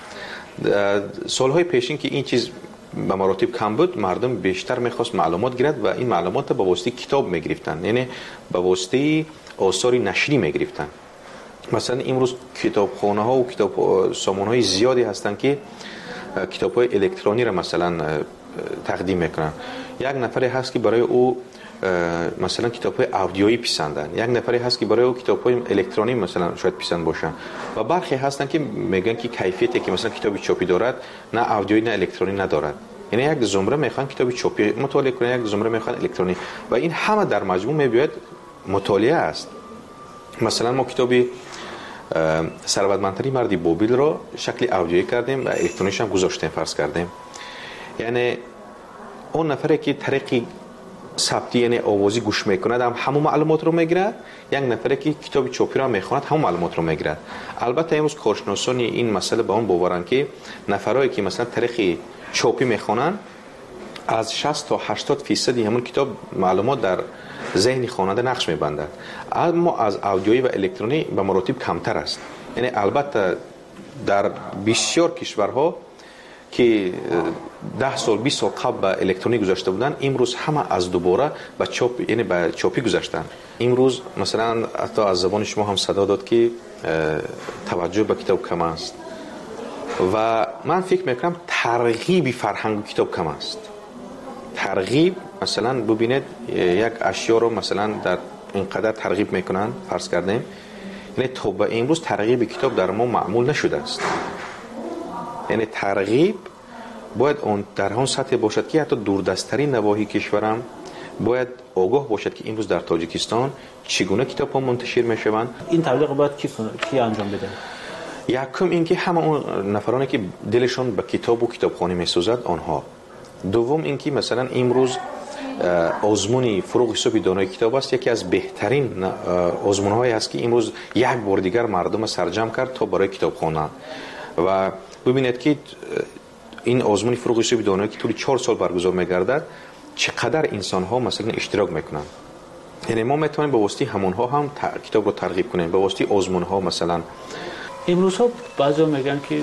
R: سالهای پیشین که این چیز به مراتب کم بود، مردم بیشتر میخواست معلومات گیرد و این معلومات به واسطه کتاب میگرفتن، یعنی به واسطه آثار نشری میگرفتن. مثلا امروز کتابخانه ها و سامانه های زیادی هستند که کتاب های الکترونی را مثلا تقدیم میکنن. یک نفری هست که برای او مثلا کتاب‌های آدیویی پسندن، یک نفری هست که برای او کتاب‌های الکترونیک مثلا شاید پسند باشن و برخی هستن که میگن که کیفیتی که مثلا کتابی چاپی دارد نه آدیویی نه الکترونیک ندارد. یعنی یک زمره میخوان کتابی چاپی مطالعه کنن، یک زمره میخوان الکترونیک و این همه در مجموع میباید مطالعه است. مثلا ما کتابی ثروتمندترین مرد بابل را شکل آدیویی کردیم و الکترونیکش هم گذاشتیم فرض کردیم. یعنی اون نفری که طریقی ثبتی یعنی آوازی گوش میکند همون معلومات رو میگیرد، یک نفری که کتاب چاپی را میخواند همون معلومات رو میگیرد. البته امروز کارشناسان این مسئله به اون باورن که نفرایی که مثلا طریق چاپی میخوانند از 60 تا 80% همون کتاب معلومات در ذهن خواننده نقش میبندد، اما از آدیویی و الکترونیک به مراتب کمتر است. یعنی البته در بسیار کشورها که 10 سال 20 سال قبل به الکترونیک گذاشته بودن، امروز همه از دوباره به چاپ یعنی به چاپی گذاشتن. امروز مثلا حتی از زبان شما هم صدا داد که توجه به کتاب کم است و من فکر میکنم ترغیب فرهنگ کتاب کم است. ترغیب مثلا ببینید یک اشیا رو مثلا در اینقدر ترغیب میکنن فرض کردیم، یعنی تا به امروز ترغیب کتاب در ما معمول نشده است. یعنی ترغیب باید اون در اون سطح باشد که حتی دوردستترین نواحی کشورم باید آگاه باشد که امروز در تاجیکستان چگونه کتاب‌ها منتشر میشوند.
A: این تبلیغ باید کی انجام بده؟
R: یکم اینکه همه اون نفرانی که دلشون به کتاب و کتابخوانی میسوزد آنها. دوم اینکه مثلا امروز آزمون فروغ حسابی دانای کتاب است، یکی از بهترین آزمون‌هایی است که امروز یک بار دیگر مردم سرجم کرد تا برای کتاب خوانند و ببینید که این آزمون فروغ حسابی دانایی که طول 4 سال برگزار می‌گردد چقدر انسان‌ها مثلا اشتراک می‌کنند. یعنی ما می‌توانیم به واسطه همونها هم کتاب رو ترغیب کنیم، به واسطه آزمون‌ها. مثلا
A: امروز ها بعضی میگن که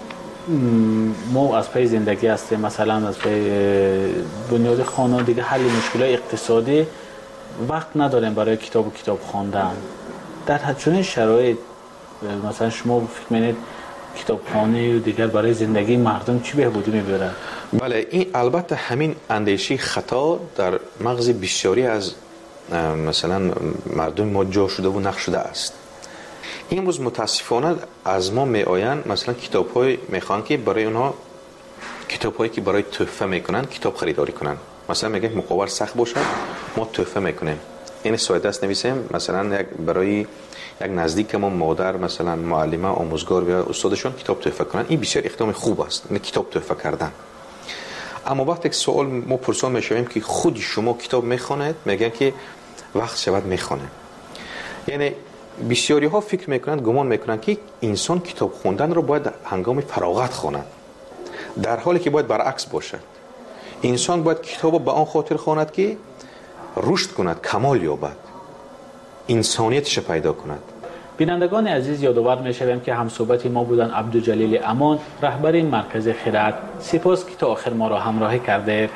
A: ما از پای زندگی هستیم، مثلا از پای بنیاد خانوادگی حل مشکلات اقتصادی وقت نداریم برای کتاب و کتاب خواندن. در چنین شرایط مثلا شما فکر می‌کنید کتابخانه و دیگر برای زندگی مردم چی بهبودی می‌برد؟
R: بله، این البته همین اندیشه خطا در مغز بسیاری از مثلا مردم ما جا شده و نقش شده است. امروز متاسفانه از ما میآیند مثلا کتاب‌های میخوان که برای اونها کتاب‌هایی که برای تحفه میکنن کتاب خریداری کنن. مثلا میگن مقابل سخت باشد ما تحفه میکنیم، این ساده است نویسیم مثلا برای یک نزدیک ما مادر مثلا معلمه آموزگار یا استادشون کتاب تحفه کنن. این بسیار اقدام خوب است، این کتاب تحفه کردن. اما وقتی سوال ما پرسان میشویم که خود شما کتاب میخوانید، میگن که وقت شود میخونه. یعنی بسیاری ها فکر میکنند، گمان میکنند که انسان کتاب خوندن رو باید هنگام فراغت خواند، در حالی که باید برعکس باشد. انسان باید کتاب رو به آن خاطر خواند که رشد کند، کمال یابد، انسانیتش پیدا کند.
A: بینندگان عزیز، یادآور می‌شویم که همصحبت ما بودن عبدالجلیل امان، رهبر این مرکز خرد. سپاس که تا آخر ما را همراهی کرده.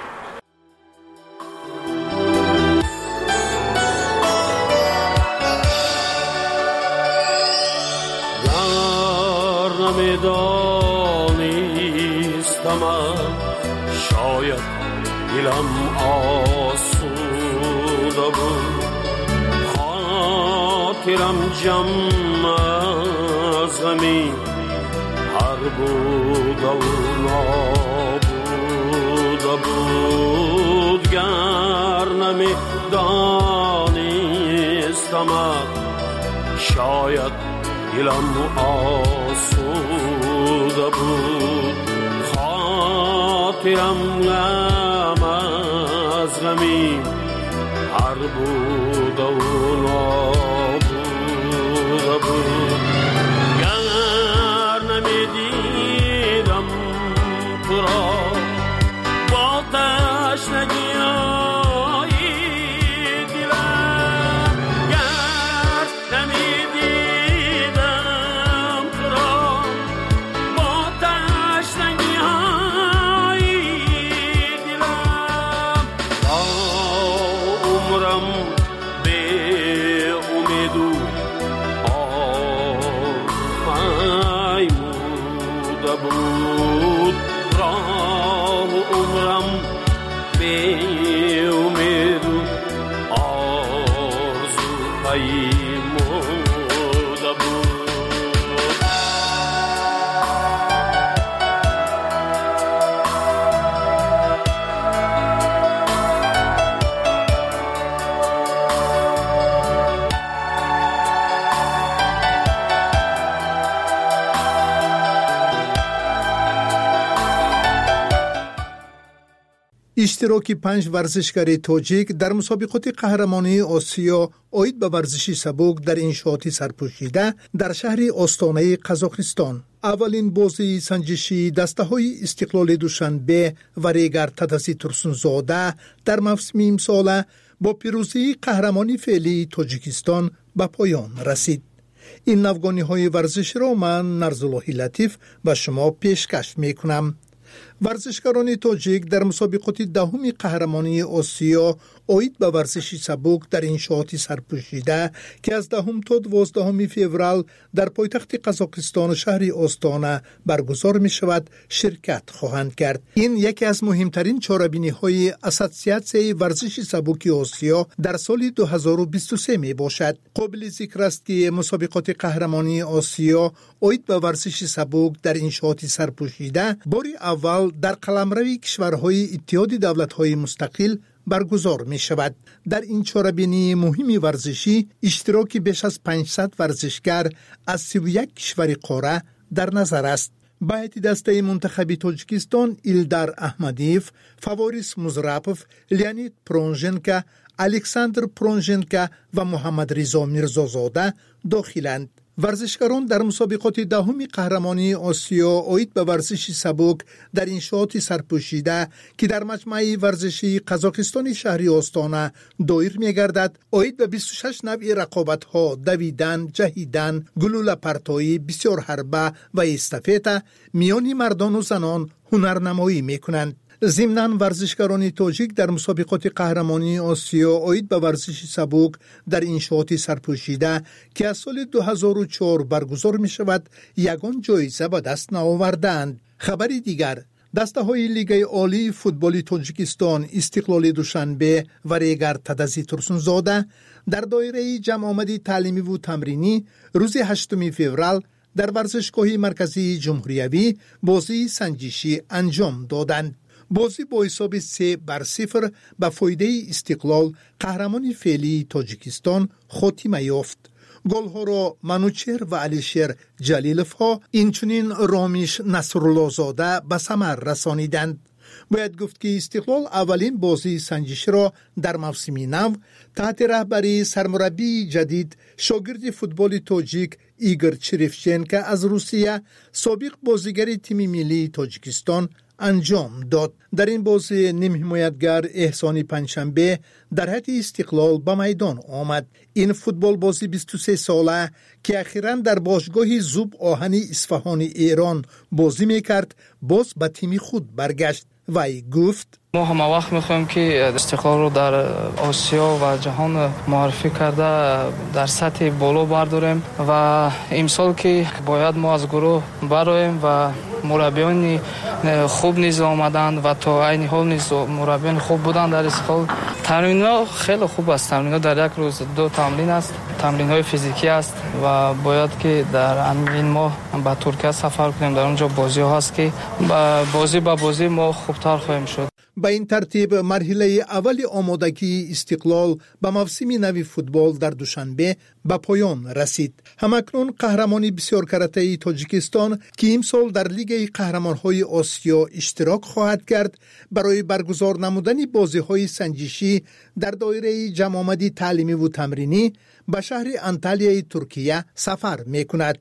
S: شاید دلم آسوده بود، خاطرم جمع از غمی هر بود و نابوده بود. گر نمی دانستم شاید دلم آسوده بود، خاطرم غم از غمی هر بود و نابوده بود. گر نمیدیدم تو را با تشنگی های دلم، گر نمیدیدم تو را با تشنگی های دلم، تا عمرم به امید و آرمیده بود. راه عمرم به امید و آرزو پیموده بود.
T: اشتراک 5 ورزشکار تاجیک در مسابقات قهرمانی آسیا عاید به ورزش سبک در انشاءات سرپوشیده در شهر آستانه قزاقستان اولین بازی سنجشی دسته‌های استقلال دوشنبه و ریگر تدسی ترسونزاده در موسم امسال با پیروزی قهرمانی فعلی تاجیکستان به پایان رسید. این نوگانی‌های ورزش را من نرزالله لطیف به شما پیشکش می‌کنم. ورزشکاران تاجیک در مسابقات دهم قهرمانی آسیا عاید به ورزش سبک در انشاءات سرپوشیده که از 10 تا 12 فوریه در پایتخت قزاقستان و شهر آستانه برگزار می شود شرکت خواهند کرد. این یکی از مهمترین چاره‌بینی‌های اساسیاسیون ورزش سبک آسیا در سال 2023 می باشد. قابل ذکر است که مسابقات قهرمانی آسیا عاید به ورزش سبک در انشاءات سرپوشیده بار اول در قلمرو کشورهای اتحاد دولت‌های مستقل برگزار می شود. در این چاره‌بینی مهم ورزشی اشتراک بیش از 500 ورزشکار از 31 کشور قاره در نظر است. به هیئت دسته منتخب تاجیکستان ایلدار احمدیف، فواریس مزراپوف، لیانید پرونژنکا، الکساندر پرونژنکا و محمد رضا میرزازاده داخلند. ورزشکاران در مسابقات دهم قهرمانی آسیا عاید به ورزش سبک در انشاءات سرپوشیده که در مجمع ورزشی قزاقستان شهر آستانه دایر می‌گردد عاید به 26 نوع رقابت‌ها دویدن، جهیدن، گلوله پرتایی، بسیار حربه و استافت میان مردان و زنان هنرنمایی می‌کنند. ضمناً ورزشکاران تاجیک در مسابقات قهرمانی آسیا عاید به ورزش سبک در انشاءات سرپوشیده که از سال 2004 برگزار می شود یگان جایزه به دست نآوردند. خبری دیگر، دسته‌های لیگ عالی فوتبال تاجیکستان استقلال دوشنبه و ریگر تدزی ترسونزاده در دایره جمع آمدی تعلیمی و تمرینی روز 8 فوریه در ورزشگاه مرکزی جمهوریوی بازی سنجشی انجام دادند. بازی با حساب 3-0 به فایده استقلال قهرمان فعلی تاجیکستان خاتمه یافت. گل‌ها را منوچهر و علیشیر جلیلوف‌ها اینچنین رامیش نصرالله زاده به ثمر رسانیدند. باید گفت که استقلال اولین بازی سنجشی را در موسم نو تحت رهبری سرمربی جدید شاگرد فوتبال تاجیک ایگور چریفچنکو از روسیه سابق بازیگر تیم ملی تاجیکستان انجام داد. در این بازی نیم حمایتگر احسانی پنجشنبه در حد استقلال به میدان آمد. این فوتبال بازی 23 ساله که اخیراً در باشگاه زوب آهنی اصفهان ایران بازی میکرد باز به تیم خود برگشت. وی گفت
U: ما همه وقت میخوایم که استقلال رو در آسیا و جهان معرفی کرده در سطح بالا برداریم و امسال که باید ما از گروه برایم و مربیان خوب نیز آمدند و تا این حال نیز مربیان خوب بودند در استقلال. تمرین‌ها خیلی خوب است. تمرین‌ها در یک روز 2 تمرین است. تمرین‌های فیزیکی است و باید که در این ماه به ترکیه سفر کنیم. در اونجا بازی‌ها هست که بازی به بازی ما خوبتر خواهیم شد.
T: به این ترتیب مرحله اول آمادگی استقلال به موسم نو فوتبال در دوشنبه به پایان رسید. همکنون قهرمانی بسیار کرته تاجیکستان که امسال در لیگ قهرمان‌های آسیا اشتراک خواهد کرد برای برگزار نمودن بازی‌های سنجشی در دایره جمع آمدی تعلیمی و تمرینی به شهر انتالیای ترکیه سفر می‌کند.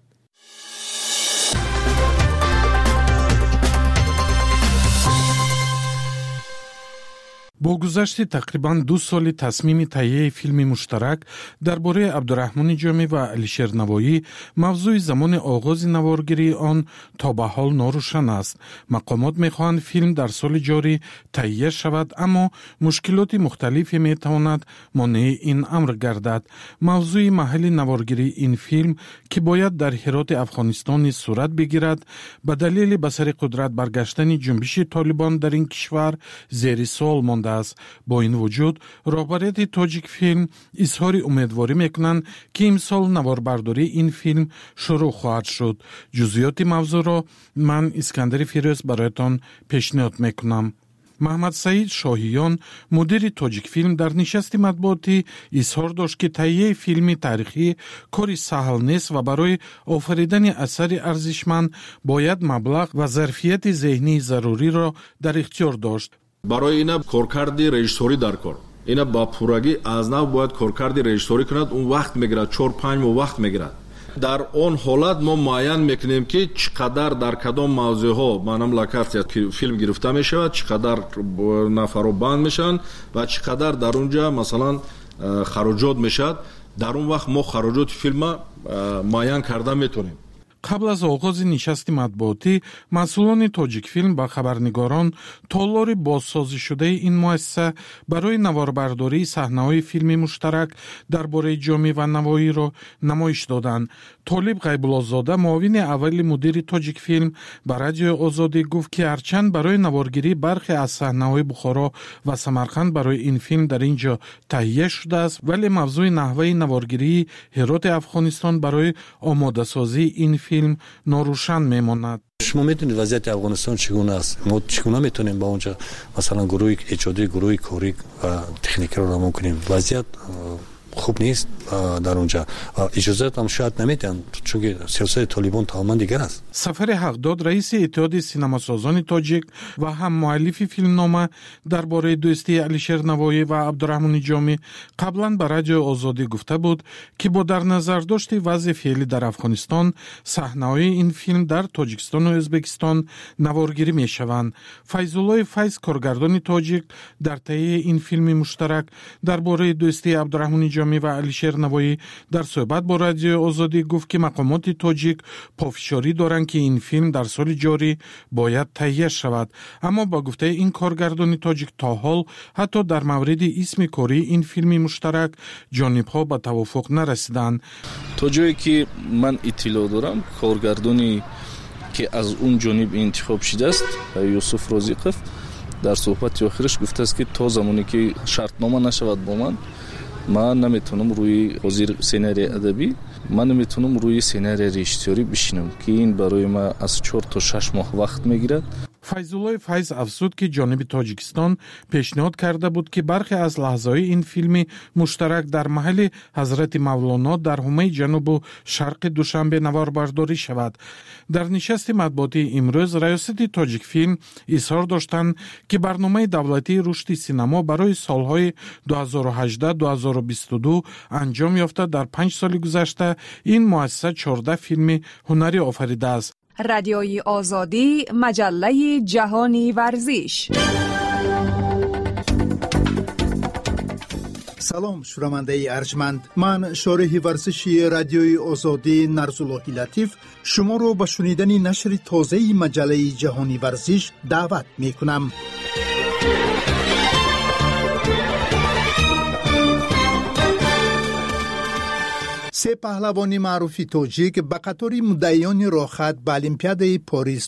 V: با گذشت تقریباً 2 سال تصمیم تهیه فیلم مشترک درباره عبدالرحمن جامی و علیشیر نوایی، موضوع زمان آغاز نوارگیری آن تا به حال ناروشن است. مقامات می‌خواهند فیلم در سال جاری تهیه شود، اما مشکلات مختلفی می‌تواند مانع این امر گردد. موضوع محل نوارگیری این فیلم که باید در هرات افغانستان صورت بگیرد، به دلیل به سر قدرت برگشتن جنبش طالبان در این کشور زیر سوال مانده است. با این وجود رهبریت تاجیک فیلم اظهار امیدواری میکنند که امسال نواربرداری این فیلم شروع خواهد شد. جزئیات موضوع را من اسکندر فیروز برایتان پیشنهاد میکنم. محمد سعید شاهیان مدیر تاجیک فیلم در نشست مطبوعاتی اظهار داشت که تهیه فیلم تاریخی کاری سهل نیست و برای آفریدن اثر ارزشمند باید مبلغ و ظرفیت ذهنی ضروری را در اختیار داشت.
W: برای اینا کارکردی رژیسوری در کار. اینا با پورگی از نو باید کارکردی رژیسوری کند. اون وقت میگیرد 4-5 ماه وقت میگیرد. در اون حالت ما معین میکنیم که چقدر در کدام موضوع ها منم لکارت که فیلم گرفته میشود، چقدر نفرو بند میشن و چقدر در اونجا مثلا خراجات میشد. در اون وقت ما خراجات فیلم معین کرده میتونیم.
V: قبل از آغاز نشست مطبوعاتی، مسئولان تاجیک فیلم با خبرنگاران تالار بازسازی شده این مؤسسه برای نواربرداری صحنه‌های فیلم مشترک درباره جامی و نوایی را نمایش دادند. طالب غیب‌الله‌زاده معاون اول مدیر تاجیک فیلم به رادیو آزادی گفت که هرچند برای نوارگیری برخی از صحنه‌های بخارا و سمرقند برای این فیلم در اینجا تهیه شده است، ولی موضوع نحوه نوارگیری هرات افغانستان برای آماده سازی این فیلم ناروشن میماند.
X: شما میدونید وضعیت افغانستان چگونه است. ما چگونه میتونیم با اونجا مثلا گروه ایجادی، گروه کاری و تکنیکی رو رام کنیم. وضعیت خوب نیست در اونجا. اجازه هم شاید نمیدن چون که سیاست طالبان تماما دیگر است.
V: سفر حقداد رئیس اتحاد سینماسازان تاجیک و هم مؤلف فیلمنامه درباره دوستی علیشیر نوایی و عبدالرحمن جامی قبلا به رادیو آزادی گفته بود که با در نظر داشت وضع فعلی در افغانستان صحنه‌های این فیلم در تاجیکستان و ازبکستان نوارگیری میشوند. فیض‌الله فیض کارگردان تاجیک در تهیه این فیلم مشترک درباره دوستی عبدالرحمن جامی و علیشیر نوایی در صحبت با رادیو آزادی گفت که مقامات تاجیک پافشاری دارند که این فیلم در سال جاری باید تهیه شود، اما با گفته این کارگردان تاجیک تا حال حتی در مورد اسم کاری این فیلم مشترک جانب‌ها به توافق نرسیدند.
Y: تا جایی که من اطلاع دارم کارگردانی
B: که از اون جانب انتخاب شده است. یوسف رازقов در صحبت آخرش گفته است که تا زمانی که شرطنامه نشود با من نمیتونم روی حاضر سناریوی ادبی من نمیتونم روی سناریوی رژیسوری بشینم که این برای ما از 4 تا 6 ماه وقت میگیرد.
V: فیض‌الله فیض افزود که جانب تاجیکستان پیشنهاد کرده بود که برخی از لحظه‌های این فیلم مشترک در محل حضرت مولانا در حومه جنوب و شرق دوشنبه نواربرداری شود. در نشست مطبوعاتی امروز ریاست تاجیک فیلم اظهار داشتند که برنامه دولتی رشد سینما برای سالهای 2018-2022 انجام یافته. در 5 سال گذشته این مؤسسه 14 فیلم هنری آفریده است.
H: رادیوی آزادی، مجله جهانی ورزش.
T: سلام شنونده ارجمند، من شارح ورزشی رادیوی آزادی نرزالله لطیف شما رو به شنیدن نشر تازه مجله جهانی ورزش دعوت می کنم. سه پهلوانی معروف تاجیک به قطار مدعیان راهخط به المپیاد پاریس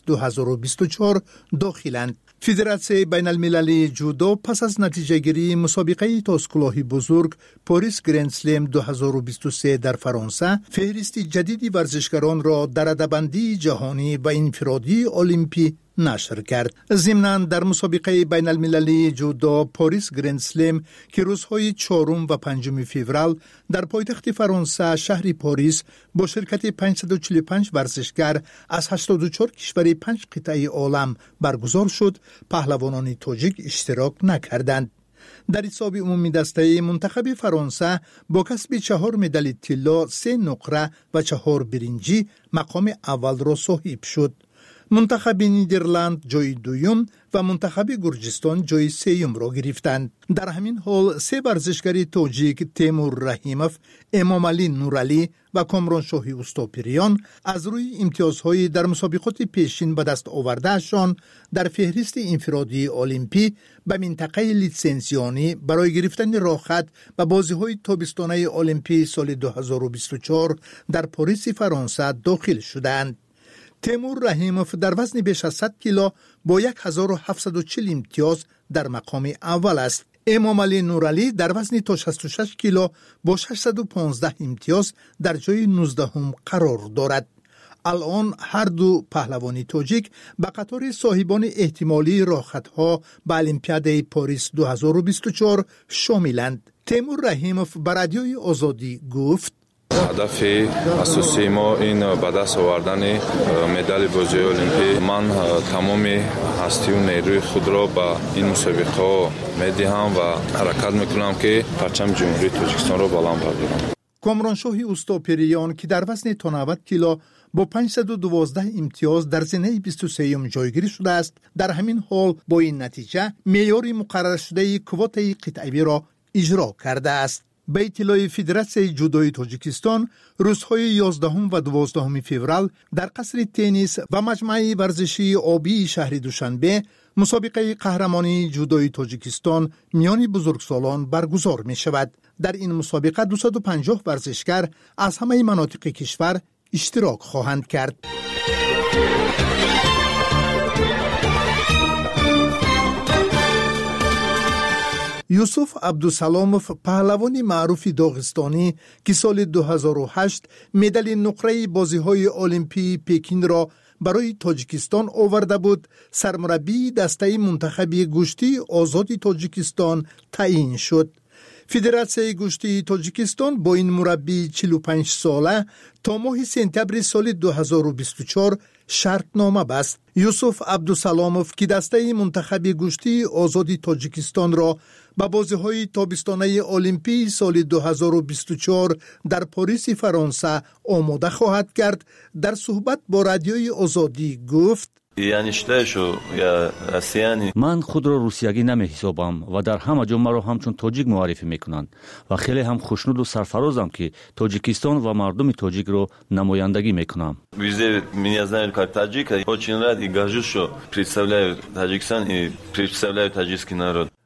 T: 2024 داخلند. فدراسیون بین المللی جودو پس از نتیجه گیری مسابقه تاسکلاهی بزرگ پاریس گرند اسلم 2023 در فرانسه فهرست جدید ورزشکاران را در رده‌بندی جهانی و انفرادی المپی نشر کرد. ضمناً در مسابقه بین المللی جودو پاریس گرند اسلم که روزهای 4 و 5 فوریه در پایتخت فرانسه شهر پاریس با شرکت 545 ورزشکار از 84 کشور 5 قطعه عالم برگزار شد، پهلوانان تاجیک اشتراک نکردند. در حساب عمومی دسته منتخب فرانسه با کسب 4 مدال طلا، 3 نقره و 4 برنجی مقام اول را صاحب شد. منتخب نیدرلند جای دوم و منتخب گرجستان جای سوم را گرفتند. در همین حال 3 ورزشکار تاجیک تیمور رحیموف، امام علی نورعلی و کامرانشاه اوستاپریان از روی امتیازهای در مسابقات پیشین به دست آوردهشان در فهرست انفرادی المپی به منطقه لیسانسیانی برای گرفتن راهخط و بازی‌های تابستانه المپی سال 2024 در پاریس فرانسه داخل شدند. تیمور رحیموف در وزن بیش از 100 کیلو با 1740 امتیاز در مقام اول است. امام علی نورعلی در وزن تا 66 کیلو با 615 امتیاز در جای 19 قرار دارد. الان هر دو پهلوانی تاجیک به قطار صاحبان احتمالی راهخطها به المپیاد پاریس 2024 شاملند. تیمور رحیموف به رادیوی آزادی گفت:
I: هدف اساسی ما این به دست آوردن مدال بازی المپی. من تمام هستی و نیروی خود را به این مسابقه میدهم و حرکت میکنم که پرچم جمهوری تاجیکستان را بلند بردارم.
T: کامرانشاه اوستاپریان که در وزن تا 90 کیلو با 512 امتیاز در زنه 23ام جایگیری شده است، در همین حال با این نتیجه معیار مقرر شده کوته قطعی را اجرا کرده است. به اطلاع فدراسیون جودوی تاجیکستان روزهای 11 و 12 فوریه در قصر تنیس و مجمع ورزشی آبی شهر دوشنبه مسابقه قهرمانی جودوی تاجیکستان میان بزرگسالان برگزار می شود. در این مسابقه 250 ورزشکار از همه مناطق کشور اشتراک خواهند کرد. یوسف عبدالسلاموف پهلوانی معروف داغستانی که سال 2008 مدال نقره بازی‌های المپی پکین را برای تاجیکستان آورده بود، سرمربی دسته منتخب گوشتی آزاد تاجیکستان تعیین شد. فدراسیون گوشتی تاجیکستان با این مربی 45 ساله تا ماه سپتامبر سال 2024 شرطنامه بست. یوسف عبدالسلاموف که دسته منتخب گوشتی آزاد تاجیکستان را به بازی‌های تابستانه المپی سال 2024 در پاریس فرانسه آماده خواهد کرد، در صحبت با رادیوی آزادی گفت:
J: من خود را روسیگی نمی‌حسابم و در همه جا مرا همچون تاجیک معرفی میکنند و خیلی هم خوشنود و سرفرازم که تاجیکستان و مردم تاجیک را نمایندگی میکنم.
Y: Меня знают как таджика. Очень рад и горжусь, что представляю Таджикистан и представляю таджикский народ.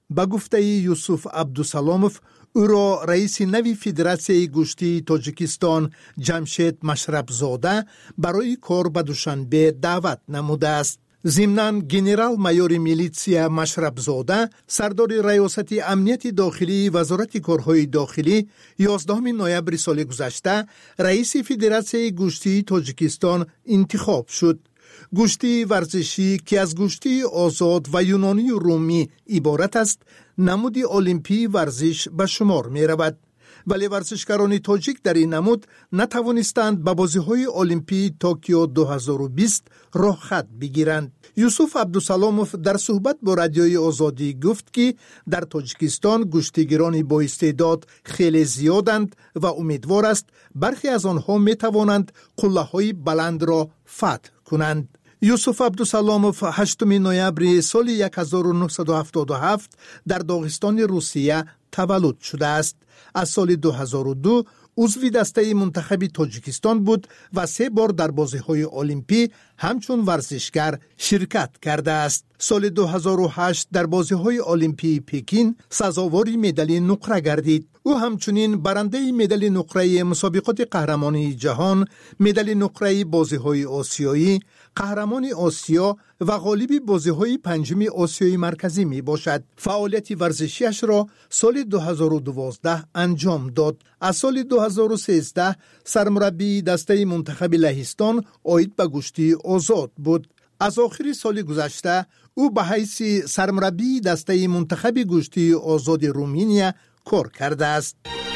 T: به گفته یوسف عبدالسلاموف، او را رئیس نوی فدراسیای گوشتی تاجیکستان جمشید مشربزاده برای کار به دوشنبه دعوت نموده است. ضمناً گنرال مایور میلیسیا مشربزاده سردار ریاست امنیت داخلی وزارت کارهای داخلی 11 نوامبر سال گذشته رئیس فدراسیای گوشتی تاجیکستان انتخاب شد. گوشتی ورزشی که از گوشتی آزاد و یونانی و رومی عبارت است، نمودی المپی ورزش به شمار می رود. ولی ورزشکاران تاجیک در این نمود نتوانستند به بازی‌های المپی توکیو 2020 راه خط بگیرند. یوسف عبدالسلاموف در صحبت با رادیوی آزادی گفت که در تاجیکستان گوشتیگران با استعداد خیلی زیادند و امیدوار است برخی از آنها می توانند قله‌های بلند را فتح کنند. یوسف عبدالسلاموف 8 نوامبر سال 1977 در داغستان روسیه تولد شده است. از سال 2002 عضو دسته منتخب تاجیکستان بود و 3 بار در بازی‌های المپی همچون ورزشگر شرکت کرده است. سال 2008 در بازی‌های المپی پکین سزاوار مدال نقره گردید. او همچنین برنده مدال نقره مسابقات قهرمانی جهان، مدال نقره بازی‌های آسیایی، قهرمان آسیا و غالب بازی‌های 5 آسیای مرکزی می باشد. فعالیت ورزشیش را سال 2012 انجام داد. از سال 2013 سرمربی دسته منتخب لهستان عاید به گوشتی آزاد بود. از آخر سال گذشته او به حیث سرمربی دسته منتخب گوشتی آزاد رومانیا کار کرده است.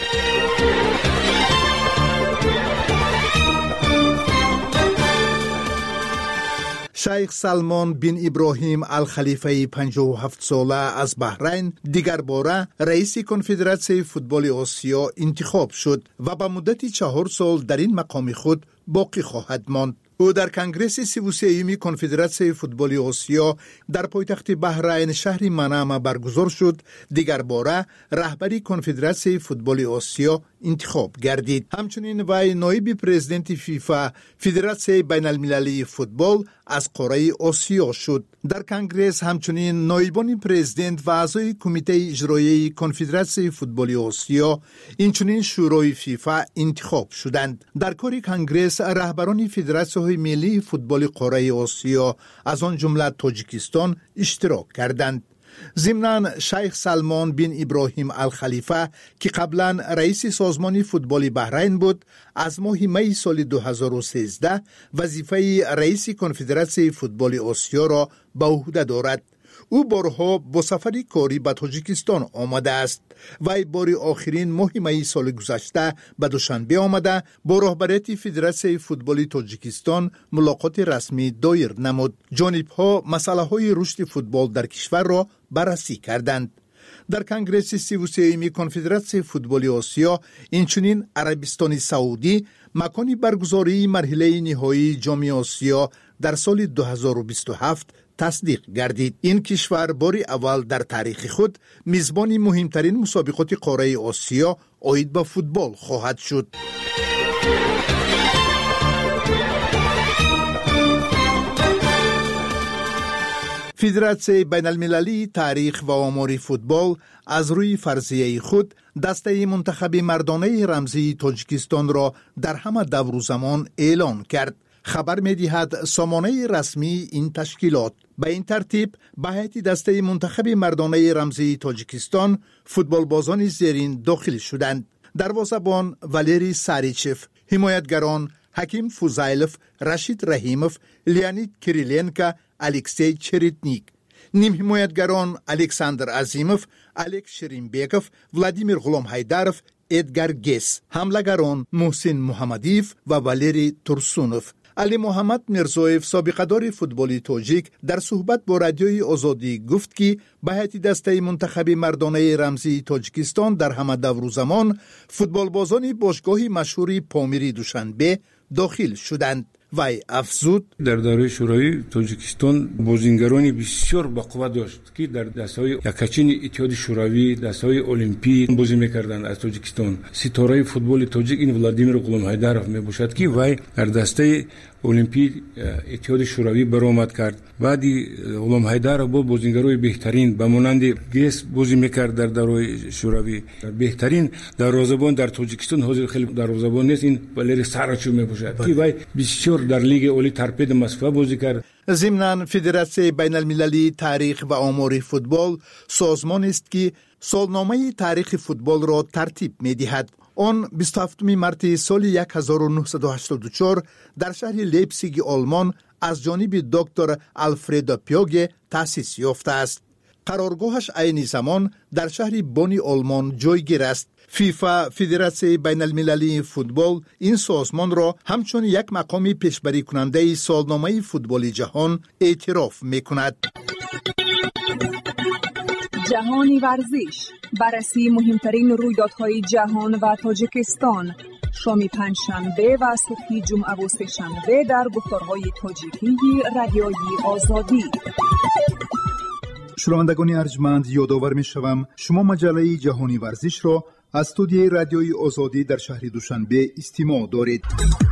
T: شیخ سلمان بن ابراهیم الخلیفه 57 ساله از بحرین دیگر باره رئیس کنفدراسیای فوتبال آسیا انتخاب شد و به مدت 4 سال در این مقام خود باقی خواهد ماند. او در کنگره 33 کنفدراسیای فوتبال آسیا در پایتخت بحرین شهر منامه برگزار شد. دیگر باره رهبری کنفدراسیای فوتبال آسیا انتخاب گردید. همچنین وی نایب پرزیدنت فیفا فدراسیای بین المللی فوتبال از قاره آسیا شد. در کنگره همچنین نایبان پرزیدنت و اعضای کمیته اجرایی کنفدراسیای فوتبال آسیا اینچنین شورای فیفا انتخاب شدند. در کار کنگره رهبران فدراسیای ملی فوتبال قاره آسیا از آن جمله تاجیکستان اشتراک کردند. ضمناً شیخ سلمان بن ابراهیم الخلیفه که قبلا رئیس سازمان فوتبال بحرین بود، از ماه می سال 2013 وظیفه رئیس کنفدراسیای فوتبال آسیا را به عهده دارد. او بارها با سفری کاری به تاجیکستان آمده است و بار آخرین ماه می سال گذشته به دوشنبه آمده با رهبریت فدراسیای فوتبال تاجیکستان ملاقات رسمی دایر نمود. جانب‌ها مسائل رشد فوتبال در کشور را بررسی کردند. در کنگره 33 کنفدراسیای فوتبال آسیا اینچنین عربستان سعودی مکان برگزاری مرحله نهایی جام آسیا در سال 2027 تصدیق گردید. این کشور بار اول در تاریخ خود میزبان مهمترین مسابقات قاره آسیا عاید به فوتبال خواهد شد. فدراسیای بین المللی تاریخ و آمار فوتبال از روی فرضیه خود دسته منتخب مردانه رمزی تاجیکستان را در همه دور و زمان اعلان کرد. خبر می‌دهد سامانه رسمی این تشکیلات به این ترتیب به هیئت دسته منتخب مردانه رمزی تاجیکستان فوتبال بازان زیرین داخل شدند: دروازه‌بان والری ساریچف، حمایتگران حکیم فوزایلوف، رشید رحیموف، لیانید کریلینکا، الکسی چریتنیک، نیم حمایتگران الکساندر عظیموف، الک شرینبیکوف، ولادیمیر غلام هایداروف، ادگار گیس، حمله‌گران محسن محمدیف و والری ترسونوف. علی محمد میرزویف سابقه‌دار فوتبال تاجیک در صحبت با رادیوی آزادی گفت که به هیئت دسته منتخب مردانه رمزی تاجیکستان در همه دور و زمان فوتبال بازان باشگاه مشهور پامیری دوشنبه داخل شدند. وی افزود
C: در دوره شورای تاجیکستان بازیگرانی بسیار با قوت داشت که در دسته‌های یکچین اتحاد شوروی، دسته‌های المپی بازی می‌کردند. از تاجیکستان ستاره فوتبال تاجیک این ولادیمیر غلام هایداروف میباشد که وی در دسته المپی اتحاد شوروی برآمد کرد. بعدی غلام حیدر با بازیگرای بهترین به مانند گیس بازی میکرد در دورای شوروی. بهترین دروازه‌بان در تاجیکستان حاضر خیلی دروازه‌بان نیست، این والری سارچو میباشد که وای بسیار در لیگ اولی ترپید مسکو بازی کرد.
T: ضمناً فدراسیون بین المللی تاریخ و آمار فوتبال سازمان است که سالنامه تاریخ فوتبال را ترتیب می‌دهد. آن 27 مارس سال 1984 در شهر لیپزیگ آلمان از جانب دکتر آلفرد پیوگه تأسیس یافته است. قرارگاهش عین زمان در شهر بونی آلمان جایگیر است. فیفا فدراسیون بین المللی فوتبال این سازمان را همچون یک مقام پیشبری کننده سالنامه فوتبال جهان اعتراف می‌کند.
H: جهانی ورزش، بررسی مهمترین رویدادهای جهان و تاجیکستان، شام پنجشنبه و صبح جمعه و سه‌شنبه در گفتارهای تاجیکی رادیویی آزادی.
T: شنوندگان ارجمند، یادآور می‌شوم شما مجله جهانی ورزش را از استودیوی رادیویی آزادی در شهر دوشنبه استماع دارید.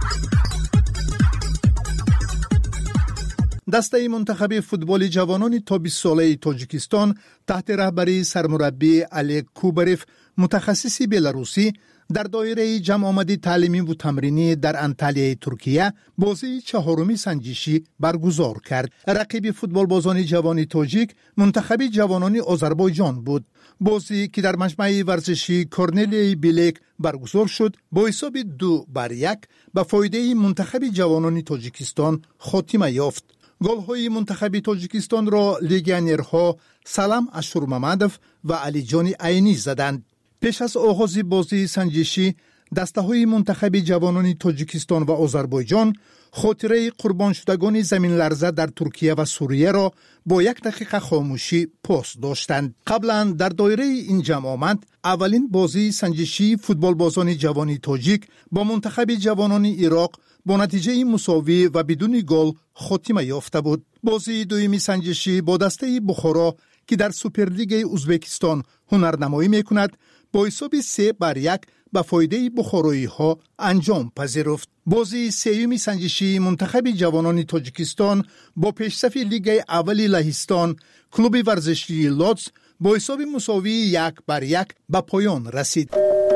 T: دسته منتخب فوتبال جوانان تا 20 ساله تاجیکستان تحت رهبری سرمربی علی کوبریف متخصص بلاروسی در دایره جمع آمدی تعلیمی و تمرینی در انطالیای ترکیه بازی چهارمی سنجشی برگزار کرد. رقیب فوتبال بازان جوان تاجیک منتخب جوانان آذربایجان بود. بازی که در مجمع ورزشی کورنلیای بیلیک برگزار شد با حساب 2-1 به فایده منتخب جوانان تاجیکستان خاتمه یافت. گل‌های منتخب تاجیکستان را لیگیونرها سلام اشورمامدوف و علی جان عینی زدند. پیش از آغاز بازی سنجشی دسته‌های منتخب جوانان تاجیکستان و آذربایجان خاطره قربان شدگان زمین لرزه در ترکیه و سوریه را با 1 دقیقه خاموشی پاس داشتند. قبلا در دایره این جمع آمد اولین بازی سنجشی فوتبال بازان جوان تاجیک با منتخب جوانان عراق با نتیجه مساوی و بدون گل خاتمه یافته بود. بازی دومی سنجشی با دسته بخارا که در سوپرلیگ ازبکستان هنرنمایی میکند با حساب 3-1 به فایده بخارایی ها انجام پذیرفت. بازی سوم سنجشی منتخب جوانان تاجیکستان با پیشرفت لیگ اول لهستان کلوب ورزشی لودز با حساب مساوی 1-1 به پایان رسید.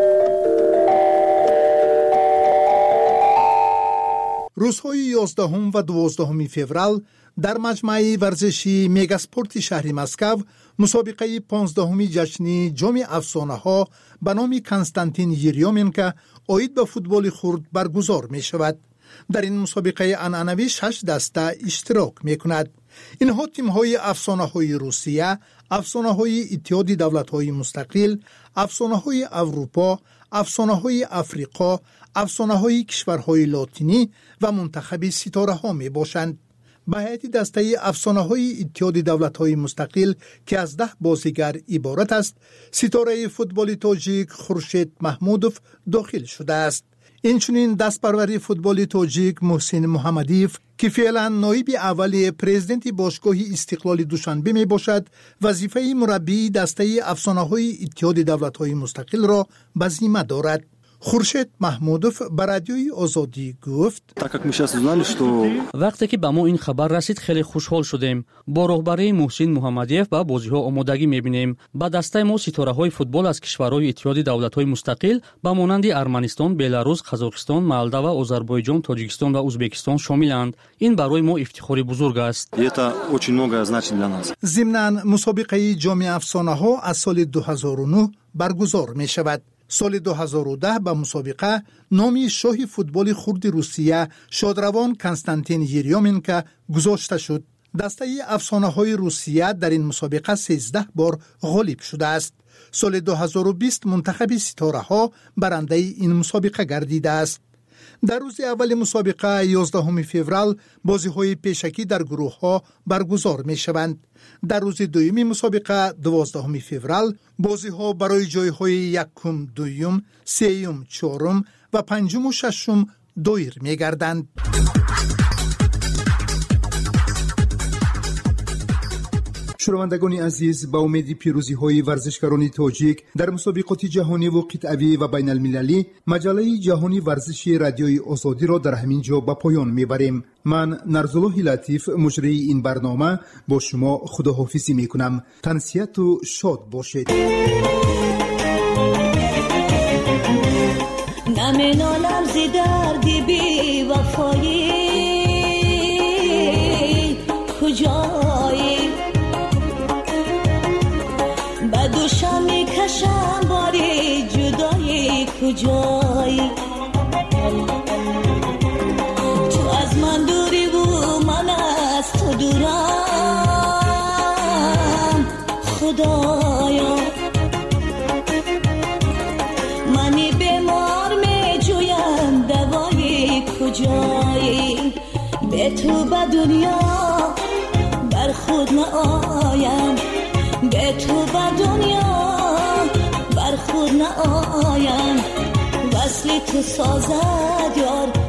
T: روزهای 11 و 12 فوریه در مجمع ورزشی مگاسپورت شهر مسکو مسابقه 15 جشنی جام افسانه ها به نام کنستانتین یریومنکو عاید به فوتبال خرد برگزار می شود. در این مسابقه عنعنوی 6 دسته اشتراک می کند. اینها تیم های افسانه های روسیه، افسانه های اتحاد دولت های مستقل، افسانه های اروپا، افسانه های افریقا، افسانه های کشورهای لاتینی و منتخب ستاره ها می باشند. به هیئت دسته افسانه های اتحاد دولت های مستقل که از 10 بازیگر عبارت است، ستاره فوتبال تاجیک خورشید محمودوف داخل شده است. اینچنین دستپروری فوتبال تاجیک محسن محمدیف که فعلا نایب اول پرزیدنت باشگاه استقلال دوشنبه می باشد وظیفه مربی دسته افسانه های اتحاد دولت های مستقل را به ذمه دارد. خورشید محمودوف به رادیوی آزادی گفت
O: وقتی که به ما این خبر رسید خیلی خوشحال شدیم. با رهبری محسن محمدیف به بازی ها آمادگی می‌بینیم. با دسته ما ستاره های فوتبال از کشورهای اتحاد دولت های مستقل با مانند ارمنستان، بلاروس، قزاقستان، مولداوا، آذربایجان، تاجیکستان و ازبکستان شاملند. این برای ما افتخاری بزرگ است.
T: ضمناً مسابقه جام افسانه ها از سال 2009 برگزار می شود. سال 2010 به مسابقه نام شاه فوتبال خرد روسیه شادروان کنستانتین یریومنکو گذاشته شد. دسته افسانه های روسیه در این مسابقه 13 بار غالب شده است. سال 2020 منتخب ستاره ها برنده این مسابقه گردیده است. در روز اول مسابقه 11 فوریه بازی های پیشکی در گروه ها برگزار می شوند. در روز دومی مسابقه 12 فوریه بازی ها برای جای های یکم، دوم، سوم، چهارم و پنجم و ششم دایر می گردند. شنوندگان عزیز، با امید پیروزی های ورزشکاران تاجیک در مسابقات جهانی و قطعی و بین المللی، مجله جهانی ورزشی رادیوی آزادی را در همین جا به پایان میبریم. من نرزالله لطیف مجری این برنامه با شما خداحافظی میکنم. تنسیت و شاد باشید.
E: نمینالم زی دردی بی وفایی کجایی، به دوشم میکشم باری جدایی کجایی، تو از من دوری و من از تو دورم خدایا، منی بیمار میجویم دوایی کجایی، به تو به دنیا بر خود نآیم، به تو به دنیا بر خود نآیم، وصل تو سازد یار